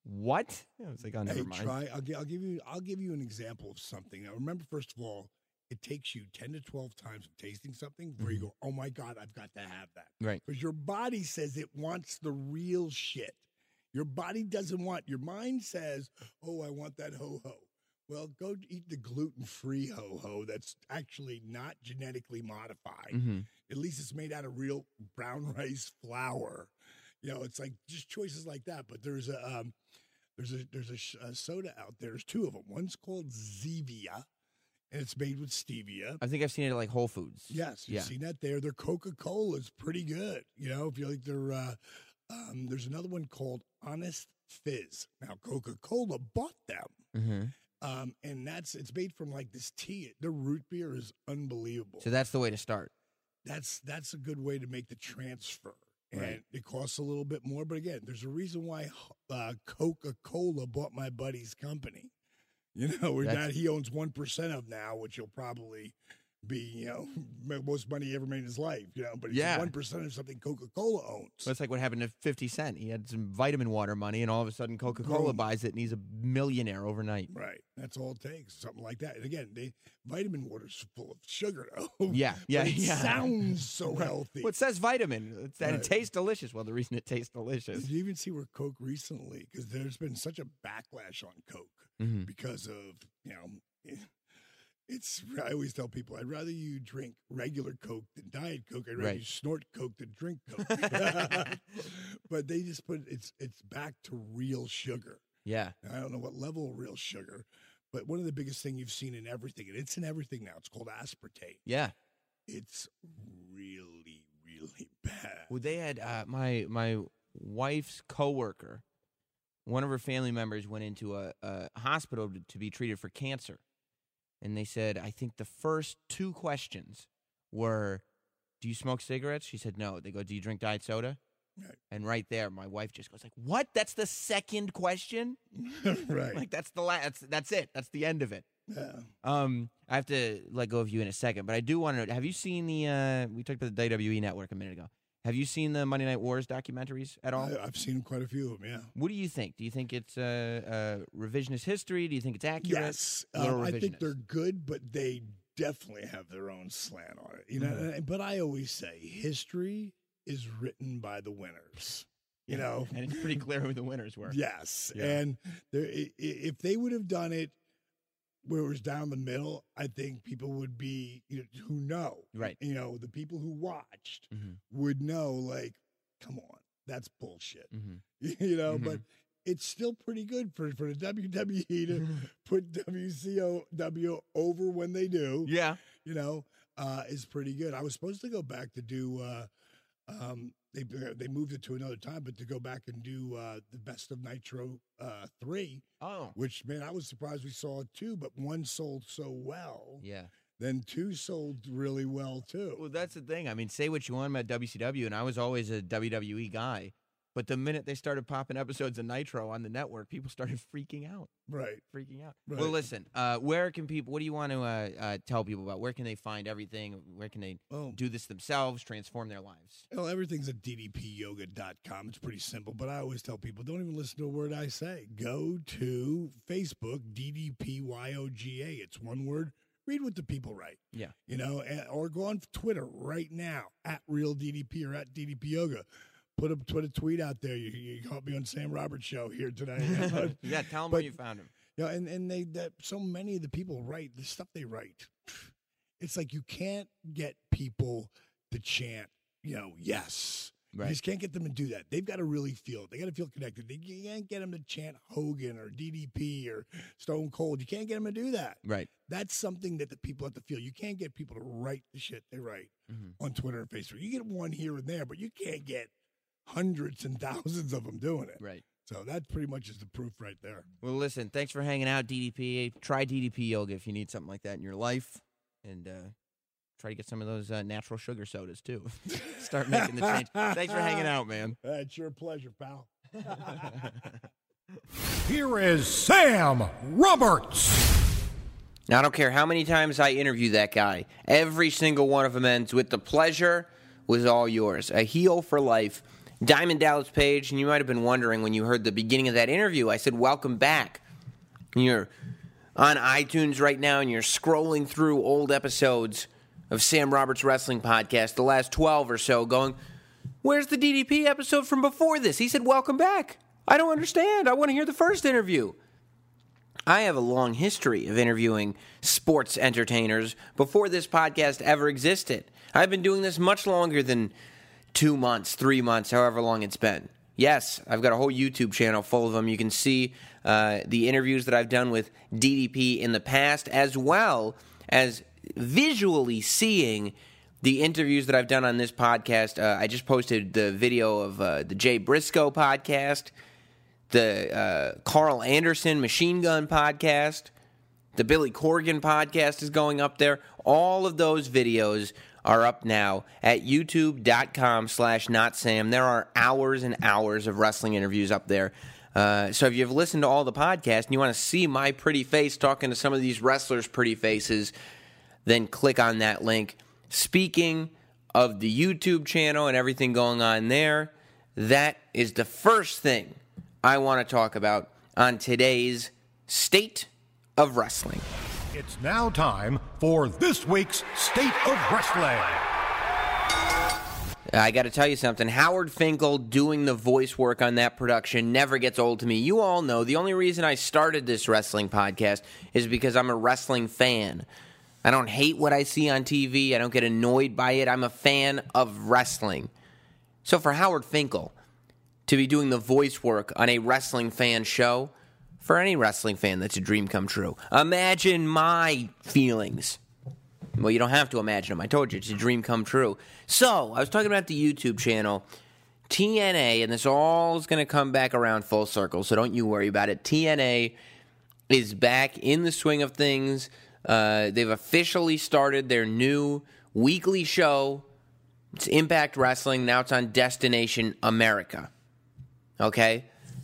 what? I was like, oh, never Hey, mind. try. I'll, gi- I'll give you. I'll give you an example of something. Now, remember, first of all, it takes you ten to twelve times of tasting something before you go, "Oh my God, I've got to have that." Right. Because your body says it wants the real shit. Your body doesn't want. Your mind says, "Oh, I want that ho ho." Well, go eat the gluten-free ho ho. That's actually not genetically modified. Mm-hmm. At least it's made out of real brown rice flour. You know, it's like just choices like that. But there's a um, there's a there's a, sh- a soda out there. There's two of them. One's called Zevia, and it's made with stevia. I think I've seen it at like Whole Foods. Yes, you've yeah. seen that there. Their Coca-Cola is pretty good. You know, if you like their, uh, um, there's another one called Honest Fizz. Now, Coca-Cola bought them. Mm-hmm. Um, and that's, it's made from like this tea. Their root beer is unbelievable. So that's the way to start. That's, that's a good way to make the transfer. And Right. it costs a little bit more. But again, there's a reason why uh, Coca-Cola bought my buddy's company. You know, where That's- that he owns one percent of now, which will probably be, you know, most money he ever made in his life, you know, but it's Yeah. one percent of something Coca-Cola owns. Well, it's like what happened to fifty Cent. He had some vitamin water money, and all of a sudden Coca-Cola Boom. buys it, and he's a millionaire overnight. Right. That's all it takes, something like that. And again, they, vitamin water's full of sugar, though. Yeah, yeah, But it yeah. sounds so healthy. Well, it says vitamin, it's, and Right. it tastes delicious. Well, the reason it tastes delicious. Did you even see where Coke recently, because there's been such a backlash on Coke Mm-hmm. because of, you know, it's, I always tell people, I'd rather you drink regular Coke than Diet Coke. I'd rather Right. you snort Coke than drink Coke. But they just put, it's it's back to real sugar. Yeah. Now, I don't know what level of real sugar, but one of the biggest thing you've seen in everything, and it's in everything now, it's called aspartame. Yeah. It's really, really bad. Well, they had uh, my my wife's coworker. One of her family members went into a, a hospital to, to be treated for cancer, and they said, I think the first two questions were, "Do you smoke cigarettes?" She said, "No." They go, "Do you drink diet soda?" Right. And right there, my wife just goes like, "What? That's the second question? Right. Like that's the last. That's, that's it. That's the end of it." Yeah. Um, I have to let go of you in a second, but I do want to know, have you seen the, uh, we talked about the W W E Network a minute ago. Have you seen the Monday Night Wars documentaries at all? I, I've seen quite a few of them, yeah. What do you think? Do you think it's uh, uh, revisionist history? Do you think it's accurate? Yes. Little Um, I think revisionist. they're good, but they definitely have their own slant on it. You know, Mhm. and- but I always say history is written by the winners. You know, And it's pretty clear who the winners were. yes. Yeah. And there, i- i- if they would have done it where it was down the middle, I think people would be, you know, who know, Right. You know, the people who watched Mm-hmm. would know, like, come on, that's bullshit. Mm-hmm. You know, Mhm. but it's still pretty good for, for the W W E to put W C W over when they do. Yeah. You know, uh, is pretty good. I was supposed to go back to do. Uh, um, they they moved it to another time, but to go back and do uh, the Best of Nitro uh, three, Oh. which man, I was surprised we saw two, but one sold so well. Yeah. Then two sold really well too. Well, that's the thing. I mean, say what you want about W C W, and I was always a W W E guy. But the minute they started popping episodes of Nitro on the network, people started freaking out. Right. Freaking out. Right. Well, listen, uh, where can people, what do you want to uh, uh, tell people about? Where can they find everything? Where can they Oh. do this themselves, transform their lives? Well, everything's at d d p yoga dot com. It's pretty simple, but I always tell people, don't even listen to a word I say. Go to Facebook, D D P Y O G A. It's one word. Read what the people write. Yeah. You know, and, or go on Twitter right now, at Real D D P or at D D P Yoga. Put a, put a tweet out there. You, you caught me on Sam Roberts' show here today. Yeah, tell them But- where you found him. You know, and, and they that so many of the people write the stuff they write. It's like you can't get people to chant, you know, yes. You Right. just can't get them to do that. They've got to really feel it. They got to feel connected. They, you can't get them to chant Hogan or D D P or Stone Cold. You can't get them to do that. Right. That's something that the people have to feel. You can't get people to write the shit they write Mhm. on Twitter and Facebook. You get one here and there, but you can't get hundreds and thousands of them doing it. Right. So that pretty much is the proof right there. Well, listen, thanks for hanging out, D D P. Try D D P Yoga if you need something like that in your life. And uh, try to get some of those uh, natural sugar sodas, too. Start making the change. Thanks for hanging out, man. Uh, it's your pleasure, pal. Here is Sam Roberts. Now, I don't care how many times I interview that guy. Every single one of them ends with the pleasure was all yours. A heel for life. Diamond Dallas Page, and you might have been wondering when you heard the beginning of that interview, I said, welcome back. And you're on iTunes right now, and you're scrolling through old episodes of Sam Roberts Wrestling Podcast, the last twelve or so, going, where's the D D P episode from before this? He said, welcome back. I don't understand. I want to hear the first interview. I have a long history of interviewing sports entertainers before this podcast ever existed. I've been doing this much longer than two months, three months, however long it's been. Yes, I've got a whole YouTube channel full of them. You can see uh, the interviews that I've done with D D P in the past, as well as visually seeing the interviews that I've done on this podcast. Uh, I just posted the video of uh, the Jay Briscoe podcast, the uh, Carl Anderson Machine Gun podcast, the Billy Corgan podcast is going up there. All of those videos are up now at youtube.com slash notsam. There are hours and hours of wrestling interviews up there. Uh, so if you've listened to all the podcasts and you want to see my pretty face talking to some of these wrestlers' pretty faces, then click on that link. Speaking of the YouTube channel and everything going on there, that is the first thing I want to talk about on today's State of Wrestling. It's now time for this week's State of Wrestling. I got to tell you something. Howard Finkel doing the voice work on that production never gets old to me. You all know the only reason I started this wrestling podcast is because I'm a wrestling fan. I don't hate what I see on T V. I don't get annoyed by it. I'm a fan of wrestling. So for Howard Finkel to be doing the voice work on a wrestling fan show, for any wrestling fan, that's a dream come true. Imagine my feelings. Well, you don't have to imagine them. I told you, it's a dream come true. So, I was talking about the YouTube channel, T N A, and this all is going to come back around full circle, so don't you worry about it. T N A is back in the swing of things. Uh, they've officially started their new weekly show. It's Impact Wrestling. Now it's on Destination America. Okay?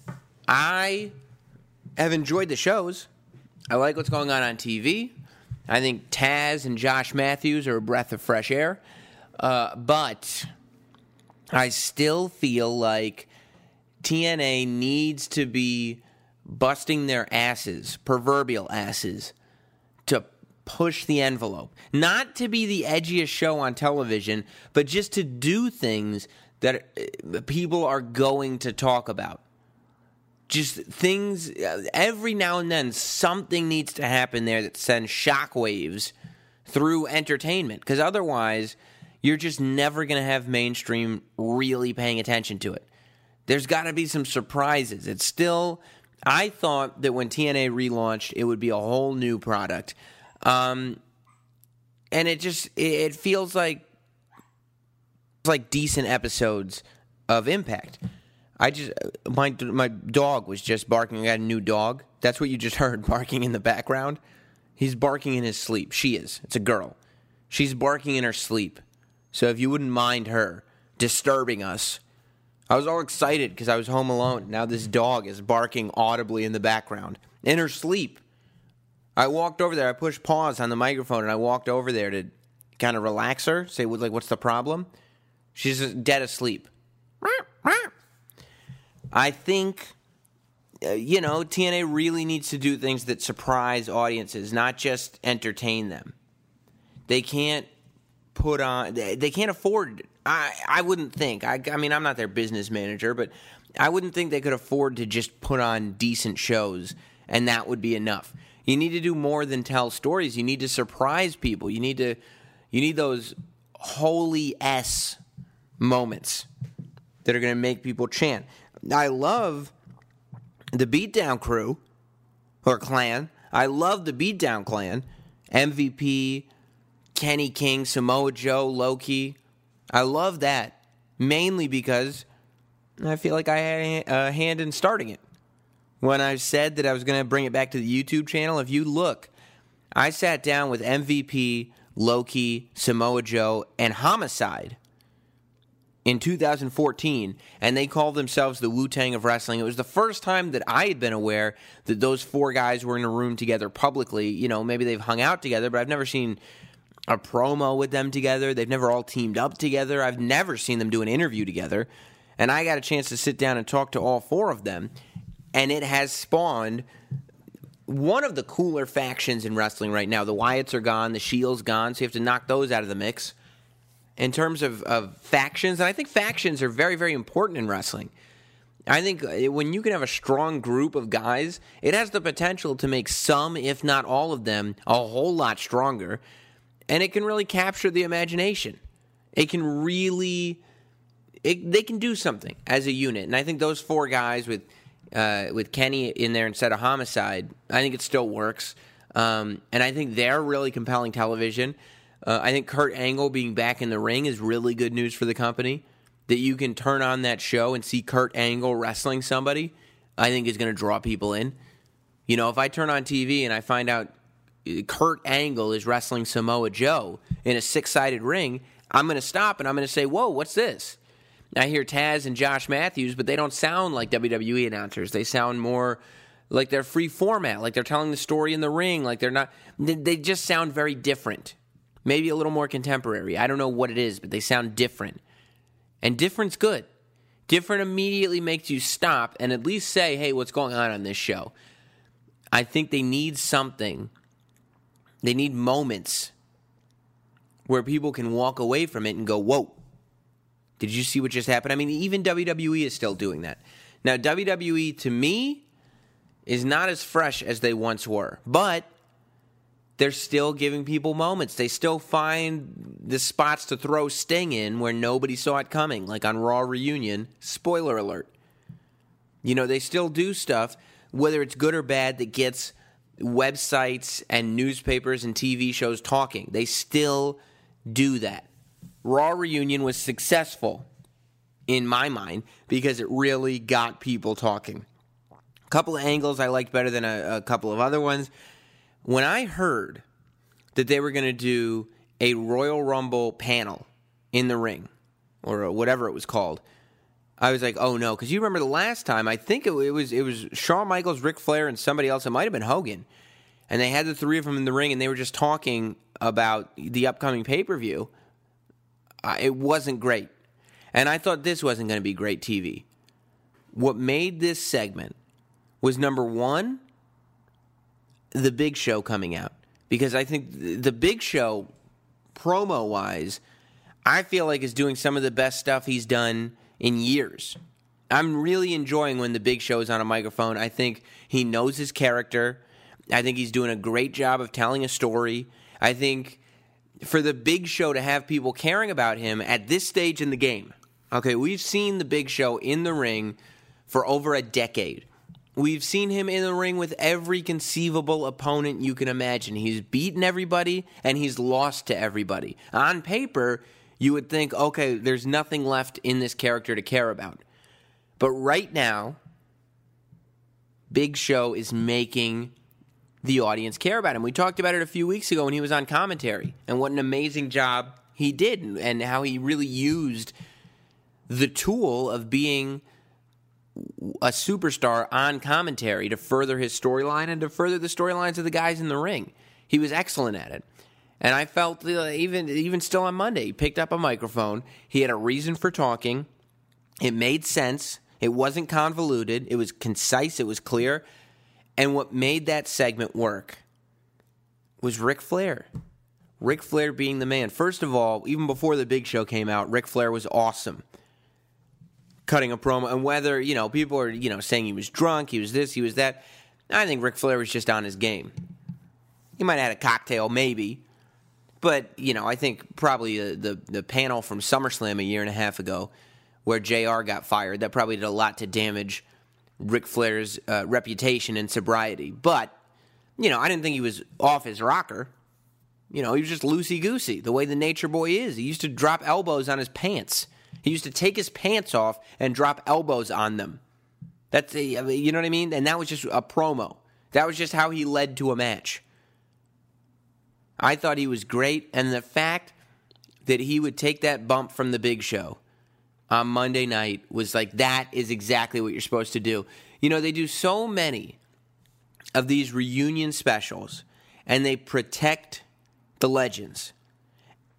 I have enjoyed the shows. I like what's going on on T V. I think Taz and Josh Matthews are a breath of fresh air. Uh, but I still feel like T N A needs to be busting their asses, proverbial asses, to push the envelope. Not to be the edgiest show on television, but just to do things that people are going to talk about. Just things, every now and then, something needs to happen there that sends shockwaves through entertainment. Because otherwise, you're just never going to have mainstream really paying attention to it. There's got to be some surprises. It's still, I thought that when T N A relaunched, it would be a whole new product. Um, and it just, it feels like, it's like decent episodes of Impact. I just, my my dog was just barking. I got a new dog. That's what you just heard, barking in the background. He's barking in his sleep. She is. It's a girl. She's barking in her sleep. So if you wouldn't mind her disturbing us. I was all excited because I was home alone. Now this dog is barking audibly in the background. In her sleep. I walked over there. I pushed pause on the microphone and I walked over there to kind of relax her. Say, like, what's the problem? She's just dead asleep. I think, uh, you know, T N A really needs to do things that surprise audiences, not just entertain them. They can't put on, they, they can't afford, I, I wouldn't think, I, I mean, I'm not their business manager, but I wouldn't think they could afford to just put on decent shows and that would be enough. You need to do more than tell stories. You need to surprise people. You need to, you need those holy S moments that are going to make people chant. I love the Beatdown crew, or clan. I love the Beatdown clan. M V P, Kenny King, Samoa Joe, Loki. I love that, mainly because I feel like I had a hand in starting it. When I said that I was going to bring it back to the YouTube channel, if you look, I sat down with M V P, Loki, Samoa Joe, and Homicide in two thousand fourteen, and they called themselves the Wu-Tang of Wrestling. It was the first time that I had been aware that those four guys were in a room together publicly. You know, maybe they've hung out together, but I've never seen a promo with them together. They've never all teamed up together. I've never seen them do an interview together. And I got a chance to sit down and talk to all four of them, and it has spawned one of the cooler factions in wrestling right now. The Wyatts are gone, the Shield's gone, so you have to knock those out of the mix. In terms of, of factions, and I think factions are very, very important in wrestling. I think when you can have a strong group of guys, it has the potential to make some, if not all of them, a whole lot stronger. And it can really capture the imagination. It can really, it, they can do something as a unit. And I think those four guys with uh, with Kenny in there instead of Homicide, I think it still works. Um, and I think they're really compelling television. Uh, I think Kurt Angle being back in the ring is really good news for the company. That you can turn on that show and see Kurt Angle wrestling somebody, I think is going to draw people in. You know, if I turn on T V and I find out Kurt Angle is wrestling Samoa Joe in a six-sided ring, I'm going to stop and I'm going to say, whoa, what's this? I hear Taz and Josh Matthews, but they don't sound like W W E announcers. They sound more like they're free format, like they're telling the story in the ring, like they're not, they just sound very different. Maybe a little more contemporary. I don't know what it is, but they sound different. And different's good. Different immediately makes you stop and at least say, hey, what's going on on this show? I think they need something. They need moments where people can walk away from it and go, whoa, did you see what just happened? I mean, even W W E is still doing that. Now, W W E, to me, is not as fresh as they once were. But they're still giving people moments. They still find the spots to throw Sting in where nobody saw it coming, like on Raw Reunion. Spoiler alert. You know, they still do stuff, whether it's good or bad, that gets websites and newspapers and T V shows talking. They still do that. Raw Reunion was successful, in my mind, because it really got people talking. A couple of angles I liked better than a, a couple of other ones. When I heard that they were going to do a Royal Rumble panel in the ring, or whatever it was called, I was like, oh no, because you remember the last time, I think it, it was it was Shawn Michaels, Ric Flair, and somebody else. It might have been Hogan. And they had the three of them in the ring, and they were just talking about the upcoming pay-per-view. Uh, it wasn't great. And I thought this wasn't going to be great T V. What made this segment was, number one, the Big Show coming out. Because I think the Big Show, promo-wise, I feel like is doing some of the best stuff he's done in years. I'm really enjoying when the Big Show is on a microphone. I think he knows his character. I think he's doing a great job of telling a story. I think for the Big Show to have people caring about him at this stage in the game. Okay, we've seen the Big Show in the ring for over a decade. We've seen him in the ring with every conceivable opponent you can imagine. He's beaten everybody, and he's lost to everybody. On paper, you would think, okay, there's nothing left in this character to care about. But right now, Big Show is making the audience care about him. We talked about it a few weeks ago when he was on commentary, and what an amazing job he did, and how he really used the tool of being a superstar on commentary to further his storyline and to further the storylines of the guys in the ring. He was excellent at it. And I felt, uh, even even still on Monday, he picked up a microphone. He had a reason for talking. It made sense. It wasn't convoluted. It was concise. It was clear. And what made that segment work was Ric Flair. Ric Flair being the man. First of all, even before the Big Show came out, Ric Flair was awesome. Cutting a promo, and whether, you know, people are, you know, saying he was drunk, he was this, he was that, I think Ric Flair was just on his game. He might have had a cocktail, maybe, but, you know, I think probably the, the, the panel from SummerSlam a year and a half ago where J R got fired, that probably did a lot to damage Ric Flair's uh, reputation and sobriety. But, you know, I didn't think he was off his rocker. You know, he was just loosey-goosey, the way the Nature Boy is. He used to drop elbows on his pants. He used to take his pants off and drop elbows on them. That's a, you know what I mean? And that was just a promo. That was just how he led to a match. I thought he was great, and the fact that he would take that bump from the Big Show on Monday night was like, that is exactly what you're supposed to do. You know, they do so many of these reunion specials, and they protect the legends.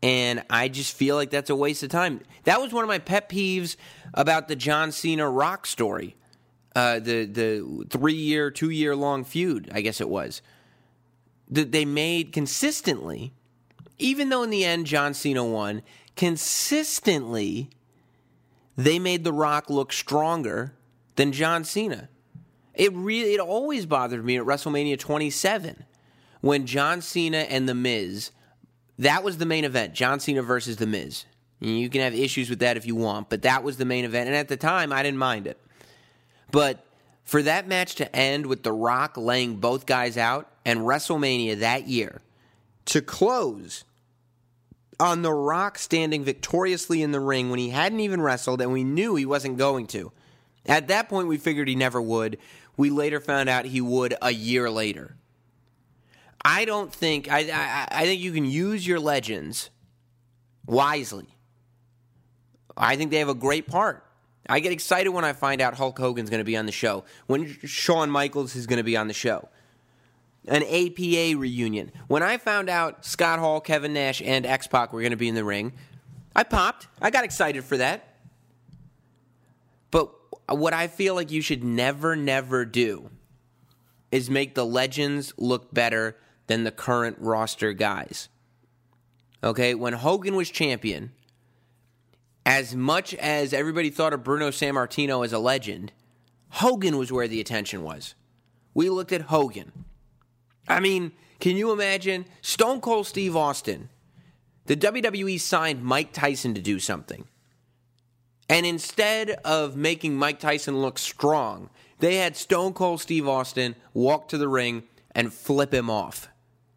And I just feel like that's a waste of time. That was one of my pet peeves about the John Cena Rock story. Uh, the the three-year, two-year-long feud, I guess it was. That they made consistently, even though in the end John Cena won, consistently they made The Rock look stronger than John Cena. It really, it always bothered me at WrestleMania twenty-seven when John Cena and The Miz, that was the main event, John Cena versus The Miz. You can have issues with that if you want, but that was the main event, and at the time, I didn't mind it. But for that match to end with The Rock laying both guys out and WrestleMania that year to close on The Rock standing victoriously in the ring when he hadn't even wrestled and we knew he wasn't going to. At that point, we figured he never would. We later found out he would a year later. I don't think, I, I, I think you can use your legends wisely. I think they have a great part. I get excited when I find out Hulk Hogan's going to be on the show, when Shawn Michaels is going to be on the show. An A P A reunion. When I found out Scott Hall, Kevin Nash, and X-Pac were going to be in the ring, I popped. I got excited for that. But what I feel like you should never, never do is make the legends look better than the current roster guys. Okay? When Hogan was champion, as much as everybody thought of Bruno Sammartino as a legend, Hogan was where the attention was. We looked at Hogan. I mean, can you imagine Stone Cold Steve Austin? The W W E signed Mike Tyson to do something. And instead of making Mike Tyson look strong, they had Stone Cold Steve Austin walk to the ring and flip him off.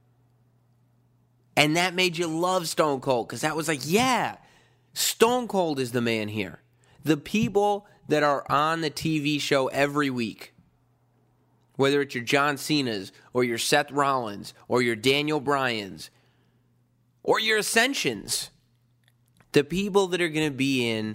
And that made you love Stone Cold because that was like, yeah, Stone Cold is the man here. The people that are on the T V show every week, whether it's your John Cena's or your Seth Rollins or your Daniel Bryans or your Ascensions, the people that are going to be in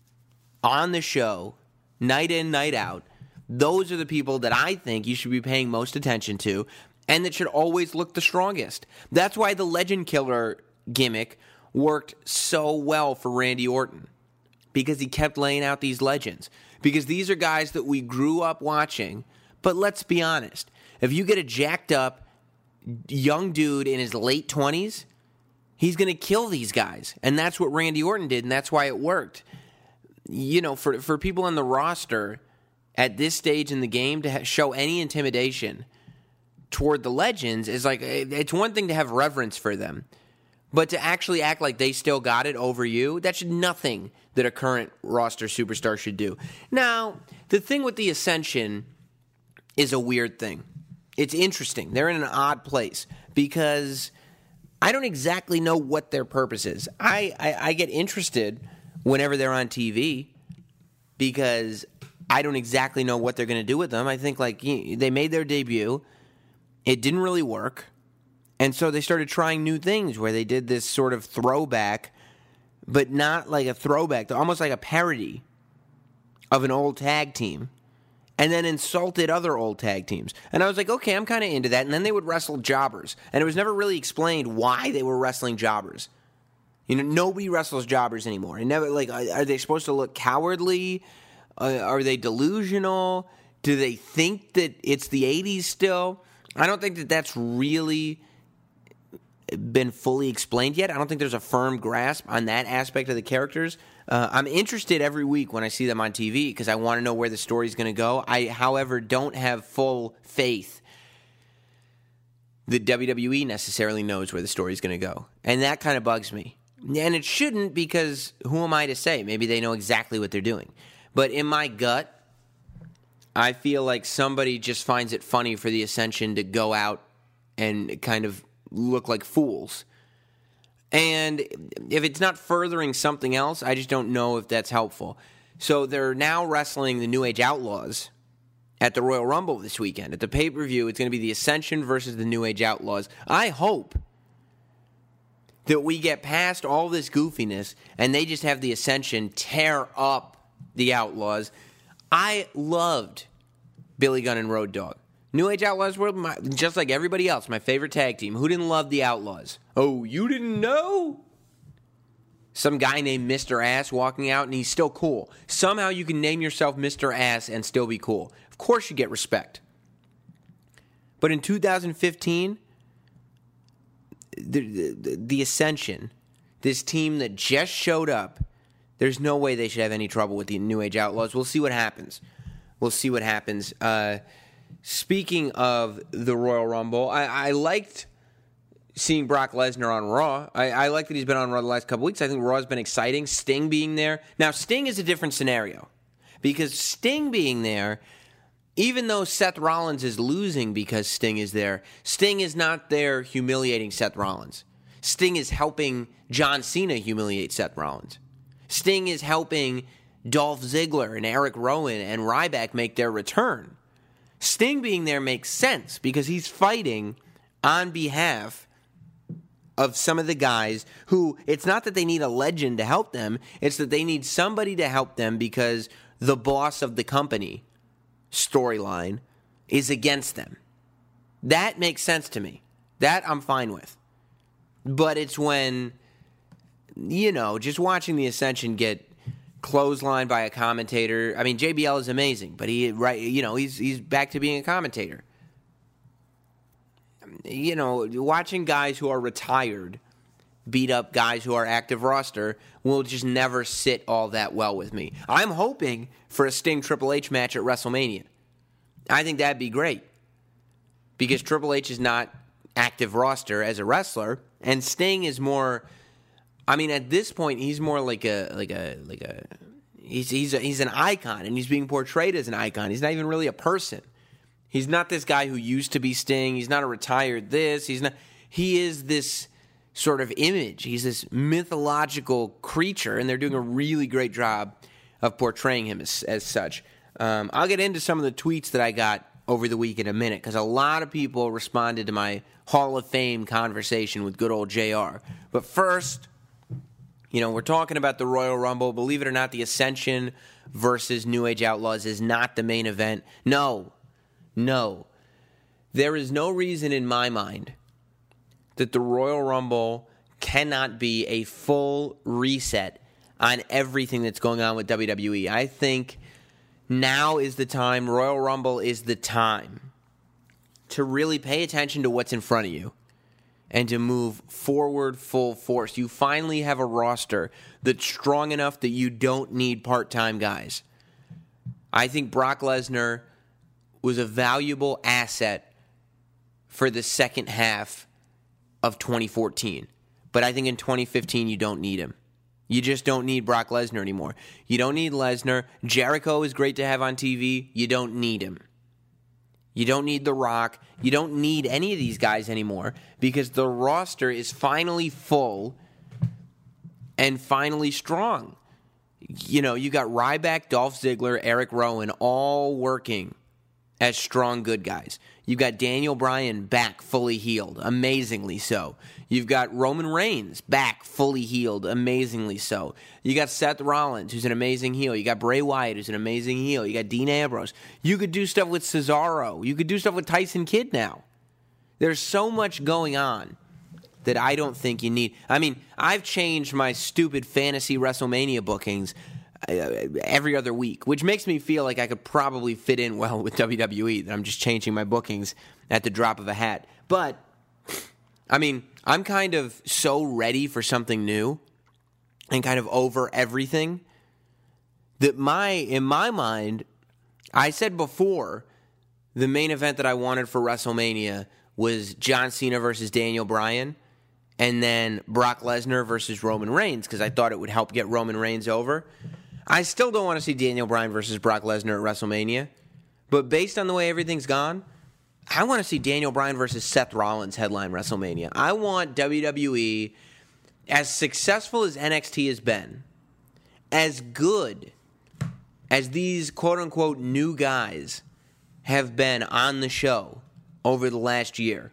on the show night in, night out, those are the people that I think you should be paying most attention to and that should always look the strongest. That's why the Legend Killer gimmick worked so well for Randy Orton, because he kept laying out these legends. Because these are guys that we grew up watching. But let's be honest, if you get a jacked up young dude in his late twenties, he's going to kill these guys. And that's what Randy Orton did, and that's why it worked. You know, for, for people on the roster at this stage in the game to ha- show any intimidation toward the legends is like, it's one thing to have reverence for them. But to actually act like they still got it over you, that's nothing that a current roster superstar should do. Now, the thing with the Ascension is a weird thing. It's interesting. They're in an odd place because I don't exactly know what their purpose is. I, I, I get interested whenever they're on T V because I don't exactly know what they're going to do with them. I think like they made their debut. It didn't really work. And so they started trying new things where they did this sort of throwback, but not like a throwback, almost like a parody of an old tag team, and then insulted other old tag teams. And I was like, okay, I'm kind of into that. And then they would wrestle jobbers. And it was never really explained why they were wrestling jobbers. You know, nobody wrestles jobbers anymore. And never, like, are they supposed to look cowardly? Uh, are they delusional? Do they think that it's the eighties still? I don't think that that's really been fully explained yet. I don't think there's a firm grasp on that aspect of the characters. Uh, I'm interested every week when I see them on T V because I want to know where the story's going to go. I, however, don't have full faith that W W E necessarily knows where the story's going to go. And that kind of bugs me. And it shouldn't, because who am I to say? Maybe they know exactly what they're doing. But in my gut, I feel like somebody just finds it funny for the Ascension to go out and kind of look like fools. And if it's not furthering something else, I just don't know if that's helpful. So they're now wrestling the New Age Outlaws at the Royal Rumble this weekend. At the pay-per-view, it's going to be the Ascension versus the New Age Outlaws. I hope that we get past all this goofiness and they just have the Ascension tear up the Outlaws. I loved Billy Gunn and Road Dogg. New Age Outlaws were, my, just like everybody else, my favorite tag team. Who didn't love the Outlaws? Oh, you didn't know? some guy named Mister Ass walking out and he's still cool. Somehow you can name yourself Mister Ass and still be cool. Of course you get respect. But in two thousand fifteen, the, the, the Ascension, this team that just showed up, there's no way they should have any trouble with the New Age Outlaws. We'll see what happens. We'll see what happens. Uh, speaking of the Royal Rumble, I, I liked seeing Brock Lesnar on Raw. I, I like that he's been on Raw the last couple weeks. I think Raw's been exciting. Sting being there. Now, Sting is a different scenario because Sting being there, even though Seth Rollins is losing because Sting is there, Sting is not there humiliating Seth Rollins. Sting is helping John Cena humiliate Seth Rollins. Sting is helping Dolph Ziggler and Eric Rowan and Ryback make their return. Sting being there makes sense because he's fighting on behalf of some of the guys who, it's not that they need a legend to help them, it's that they need somebody to help them because the boss of the company storyline is against them. That makes sense to me. That I'm fine with. But it's when, you know, just watching the Ascension get clotheslined by a commentator. I mean, J B L is amazing, but he, right, you know, he's he's back to being a commentator. You know, watching guys who are retired beat up guys who are active roster will just never sit all that well with me. I'm hoping for a Sting Triple H match at WrestleMania. I think that'd be great because Triple H is not active roster as a wrestler, and Sting is more. I mean, at this point, he's more like a like a like a he's he's a, he's an icon, and he's being portrayed as an icon. He's not even really a person. He's not this guy who used to be Sting. He's not a retired this. He's not. He is this sort of image. He's this mythological creature, and they're doing a really great job of portraying him as, as such. Um, I'll get into some of the tweets that I got over the week in a minute because a lot of people responded to my Hall of Fame conversation with good old J R. But first, you know, we're talking about the Royal Rumble. Believe it or not, the Ascension versus New Age Outlaws is not the main event. No. No. There is no reason in my mind that the Royal Rumble cannot be a full reset on everything that's going on with W W E. I think now is the time, Royal Rumble is the time to really pay attention to what's in front of you and to move forward full force. You finally have a roster that's strong enough that you don't need part-time guys. I think Brock Lesnar was a valuable asset for the second half of twenty fourteen. But I think in twenty fifteen, you don't need him. You just don't need Brock Lesnar anymore. You don't need Lesnar. Jericho is great to have on T V. You don't need him. You don't need The Rock. You don't need any of these guys anymore because the roster is finally full and finally strong. You know, you got Ryback, Dolph Ziggler, Eric Rowan all working as strong good guys. You've got Daniel Bryan back fully healed, amazingly so. You've got Roman Reigns back fully healed, amazingly so. You got Seth Rollins, who's an amazing heel. You got Bray Wyatt, who's an amazing heel. You got Dean Ambrose. You could do stuff with Cesaro. You could do stuff with Tyson Kidd now. There's so much going on that I don't think you need. I mean, I've changed my stupid fantasy WrestleMania bookings every other week, which makes me feel like I could probably fit in well with W W E, that I'm just changing my bookings at the drop of a hat. But, I mean, I'm kind of so ready for something new and kind of over everything that my, in my mind, I said before, the main event that I wanted for WrestleMania was John Cena versus Daniel Bryan, and then Brock Lesnar versus Roman Reigns, because I thought it would help get Roman Reigns over. I still don't want to see Daniel Bryan versus Brock Lesnar at WrestleMania, but based on the way everything's gone, I want to see Daniel Bryan versus Seth Rollins headline WrestleMania. I want W W E, as successful as N X T has been, as good as these quote-unquote new guys have been on the show over the last year.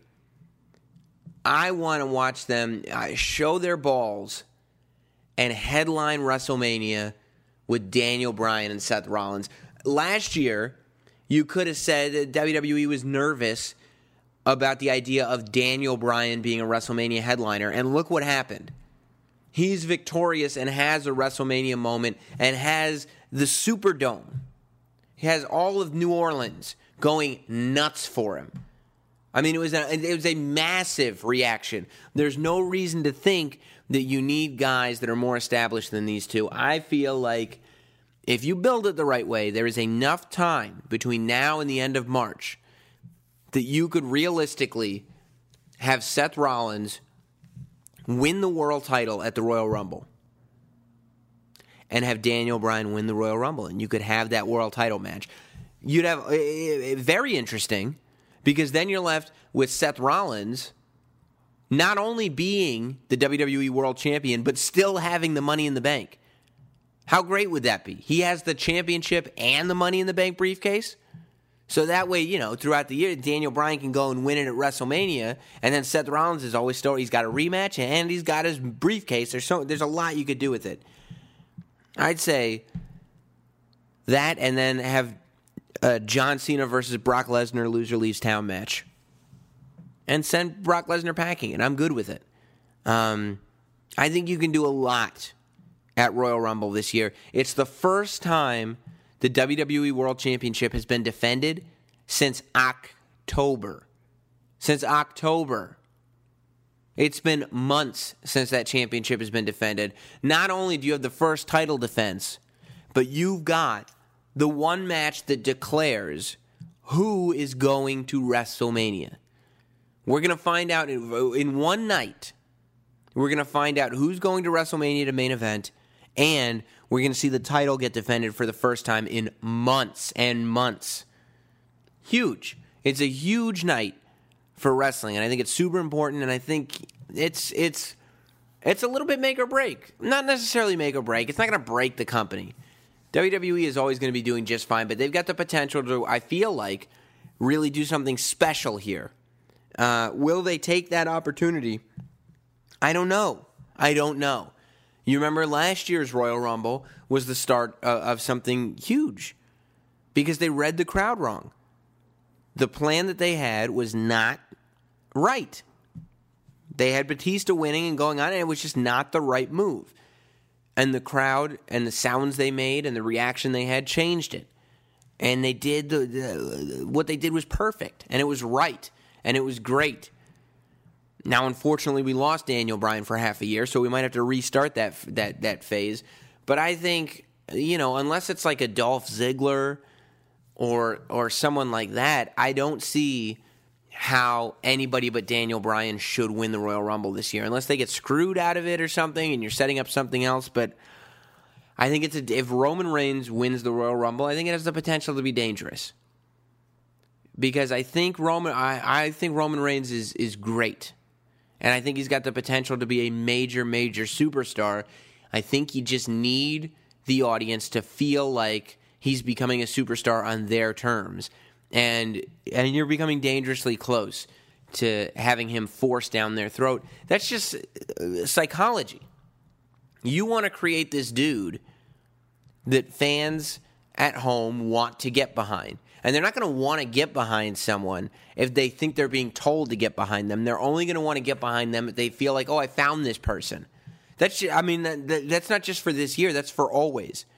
I want to watch them show their balls and headline WrestleMania with Daniel Bryan and Seth Rollins. Last year, you could have said that W W E was nervous about the idea of Daniel Bryan being a WrestleMania headliner, and look what happened. he's victorious and has a WrestleMania moment and has the Superdome. He has all of New Orleans going nuts for him. I mean, it was a, it was a massive reaction. There's no reason to think that you need guys that are more established than these two. I feel like if you build it the right way, there is enough time between now and the end of March that you could realistically have Seth Rollins win the world title at the Royal Rumble and have Daniel Bryan win the Royal Rumble, and you could have that world title match. You'd have uh, very interesting, because then you're left with Seth Rollins not only being the W W E World Champion, but still having the Money in the Bank. How great would that be? He has the championship and the Money in the Bank briefcase. So that way, you know, throughout the year, Daniel Bryan can go and win it at WrestleMania, and then Seth Rollins is always still, he's got a rematch, and he's got his briefcase. There's so there's a lot you could do with it. I'd say that, and then have uh, John Cena versus Brock Lesnar loser leaves town match, and send Brock Lesnar packing, and I'm good with it. Um, I think you can do a lot at Royal Rumble this year. It's the first time the W W E World Championship has been defended since October. Since October. It's been months since that championship has been defended. Not only do you have the first title defense, but you've got the one match that declares who is going to WrestleMania. We're going to find out in, in one night. We're going to find out who's going to WrestleMania to main event, and we're going to see the title get defended for the first time in months and months. Huge. It's a huge night for wrestling, and I think it's super important, and I think it's it's it's a little bit make or break. Not necessarily make or break. It's not going to break the company. W W E is always going to be doing just fine, but they've got the potential to, I feel like, really do something special here. Uh, will they take that opportunity? I don't know. I don't know. You remember last year's Royal Rumble was the start uh, of something huge because they read the crowd wrong. The plan that they had was not right. They had Batista winning and going on, and it was just not the right move. And the crowd and the sounds they made and the reaction they had changed it. And they did the, the what they did was perfect, and it was right, and it was great. Now, unfortunately, we lost Daniel Bryan for half a year, so we might have to restart that that that phase. But I think, you know, unless it's like a Dolph Ziggler or or someone like that, I don't see how anybody but Daniel Bryan should win the Royal Rumble this year, unless they get screwed out of it or something, and you're setting up something else. But I think it's a, if Roman Reigns wins the Royal Rumble, I think it has the potential to be dangerous. Because I think Roman, I, I think Roman Reigns is is great. And I think he's got the potential to be a major, major superstar. I think you just need the audience to feel like he's becoming a superstar on their terms. And and you're becoming dangerously close to having him forced down their throat. That's just psychology. You want to create this dude that fans at home want to get behind. And they're not going to want to get behind someone if they think they're being told to get behind them. They're only going to want to get behind them if they feel like, oh, I found this person. That's just, I mean, that, that, that's not just for this year. That's for always.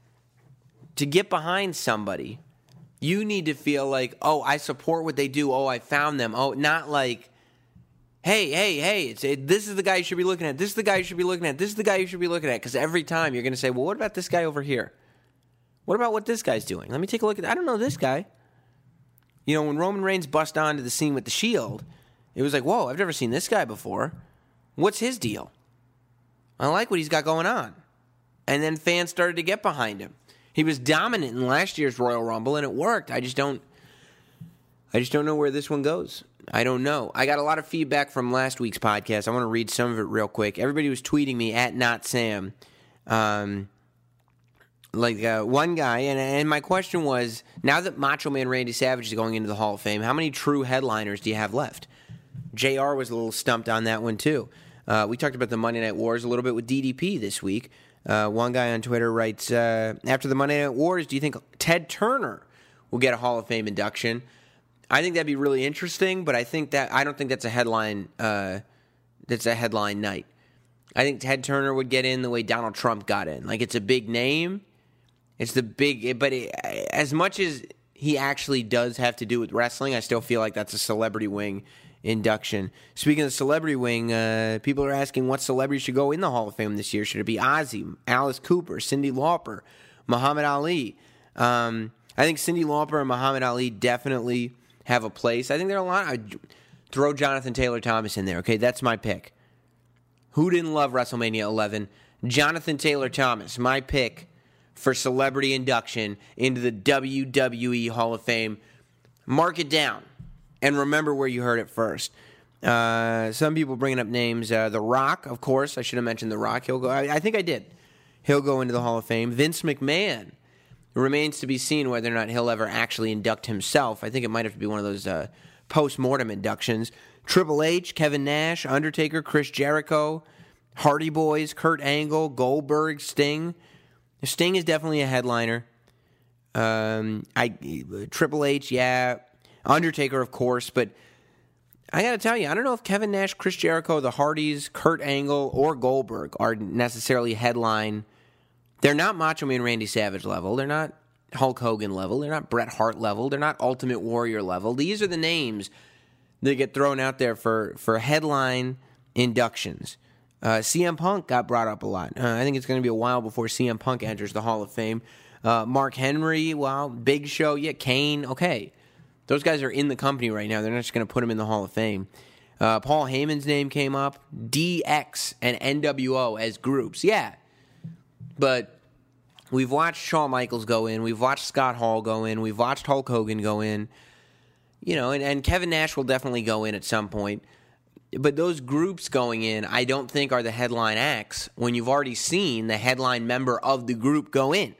To get behind somebody, you need to feel like, oh, I support what they do. Oh, I found them. Oh, not like, hey, hey, hey, it's, it, this is the guy you should be looking at. This is the guy you should be looking at. This is the guy you should be looking at. Because every time you're going to say, well, what about this guy over here? What about what this guy's doing? Let me take a look at I don't know this guy. You know, when Roman Reigns bust onto the scene with the Shield, it was like, whoa, I've never seen this guy before. What's his deal? I like what he's got going on. And then fans started to get behind him. He was dominant in last year's Royal Rumble, and it worked. I just don't I just don't know where this one goes. I don't know. I got a lot of feedback from last week's podcast. I want to read some of it real quick. Everybody was tweeting me at NotSam. Um... Like uh, one guy, and, and my question was, now that Macho Man Randy Savage is going into the Hall of Fame, how many true headliners do you have left? J R was a little stumped on that one, too. Uh, we talked about the Monday Night Wars a little bit with D D P this week. Uh, one guy on Twitter writes, uh, after the Monday Night Wars, do you think Ted Turner will get a Hall of Fame induction? I think that'd be really interesting, but I think that I don't think that's a headline. Uh, that's a headline night. I think Ted Turner would get in the way Donald Trump got in. Like, it's a big name. It's the big, but it, as much as he actually does have to do with wrestling, I still feel like that's a celebrity wing induction. Speaking of the celebrity wing, uh, people are asking what celebrity should go in the Hall of Fame this year. Should it be Ozzy, Alice Cooper, Cyndi Lauper, Muhammad Ali? Um, I think Cyndi Lauper and Muhammad Ali definitely have a place. I think there are a lot. I'd throw Jonathan Taylor Thomas in there. Okay, that's my pick. Who didn't love WrestleMania eleven? Jonathan Taylor Thomas, my pick for celebrity induction into the W W E Hall of Fame. Mark it down and remember where you heard it first. Uh, some people bringing up names. Uh, The Rock, of course. I should have mentioned The Rock. He'll go. I, I think I did. He'll go into the Hall of Fame. Vince McMahon. It remains to be seen whether or not he'll ever actually induct himself. I think it might have to be one of those uh, post-mortem inductions. Triple H, Kevin Nash, Undertaker, Chris Jericho, Hardy Boys, Kurt Angle, Goldberg, Sting. Sting is definitely a headliner. Um, I Triple H, yeah. Undertaker, of course. But I got to tell you, I don't know if Kevin Nash, Chris Jericho, the Hardys, Kurt Angle, or Goldberg are necessarily headline. They're not Macho Man Randy Savage level. They're not Hulk Hogan level. They're not Bret Hart level. They're not Ultimate Warrior level. These are the names that get thrown out there for, for headline inductions. Uh, C M Punk got brought up a lot. Uh, I think it's going to be a while before C M Punk enters the Hall of Fame. Uh, Mark Henry, well, Big Show, yeah, Kane, okay. Those guys are in the company right now. They're not just going to put them in the Hall of Fame. Uh, Paul Heyman's name came up. D X and N W O as groups, yeah. But we've watched Shawn Michaels go in. We've watched Scott Hall go in. We've watched Hulk Hogan go in. You know, and, and Kevin Nash will definitely go in at some point. But those groups going in, I don't think are the headline acts when you've already seen the headline member of the group go in.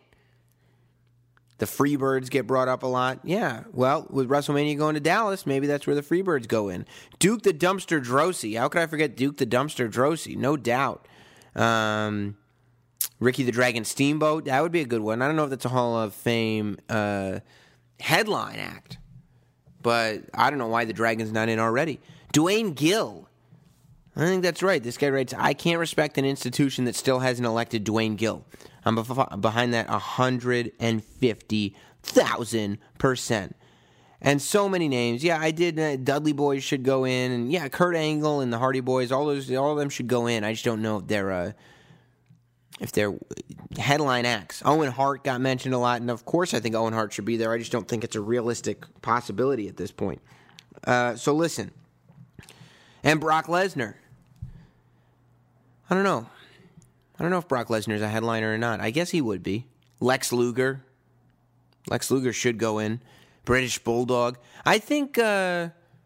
The Freebirds get brought up a lot. Yeah, well, with WrestleMania going to Dallas, maybe that's where the Freebirds go in. Duke the Dumpster Droese. How could I forget Duke the Dumpster Droese? No doubt. Um... Ricky the Dragon Steamboat, that would be a good one. I don't know if that's a Hall of Fame uh, headline act, but I don't know why the Dragon's not in already. Dwayne Gill. I think that's right. This guy writes, I can't respect an institution that still hasn't elected Dwayne Gill. I'm bef- behind that one hundred fifty thousand percent. And so many names. Yeah, I did. Uh, Dudley Boys should go in. And yeah, Kurt Angle and the Hardy Boys, all those, all of them should go in. I just don't know if they're... Uh, If they're headline acts. Owen Hart got mentioned a lot, and of course I think Owen Hart should be there. I just don't think it's a realistic possibility at this point. Uh, so listen. And Brock Lesnar. I don't know. I don't know if Brock Lesnar is a headliner or not. I guess he would be. Lex Luger. Lex Luger should go in. British Bulldog. I think... Uh,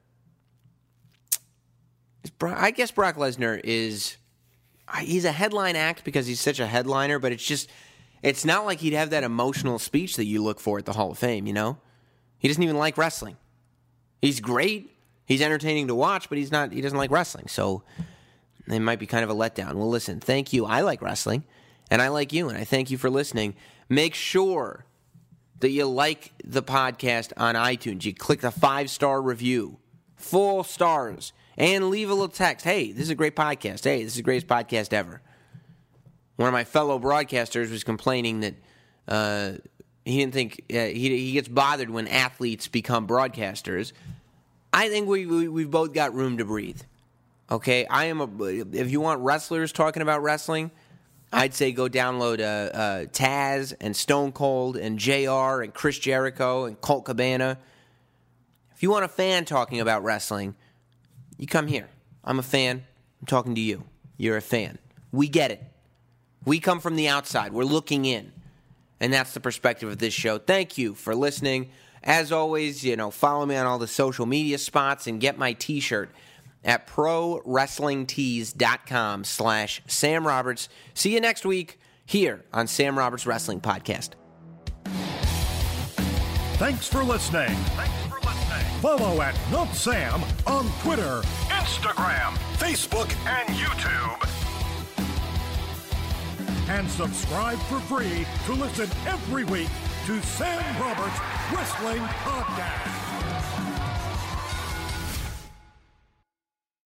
I guess Brock Lesnar is... He's a headline act because he's such a headliner, but it's just, it's not like he'd have that emotional speech that you look for at the Hall of Fame, you know? He doesn't even like wrestling. He's great. He's entertaining to watch, but he's not, he doesn't like wrestling. So it might be kind of a letdown. Well, listen, thank you. I like wrestling, and I like you, and I thank you for listening. Make sure that you like the podcast on iTunes. You click the five-star review. Full stars. And leave a little text. Hey, this is a great podcast. Hey, this is the greatest podcast ever. One of my fellow broadcasters was complaining that uh, he didn't think uh, he he gets bothered when athletes become broadcasters. I think we, we we've both got room to breathe. Okay, I am a. If you want wrestlers talking about wrestling, I'd say go download uh, uh, Taz and Stone Cold and J R and Chris Jericho and Colt Cabana. If you want a fan talking about wrestling, you come here. I'm a fan. I'm talking to you. You're a fan. We get it. We come from the outside. We're looking in. And that's the perspective of this show. Thank you for listening. As always, you know, follow me on all the social media spots and get my t-shirt at pro wrestling tees dot com slash Sam Roberts. See you next week here on Sam Roberts Wrestling Podcast. Thanks for listening. Thanks for listening. Follow at Not Sam on Twitter, Instagram, Facebook, and YouTube. And subscribe for free to listen every week to Sam Roberts Wrestling Podcast.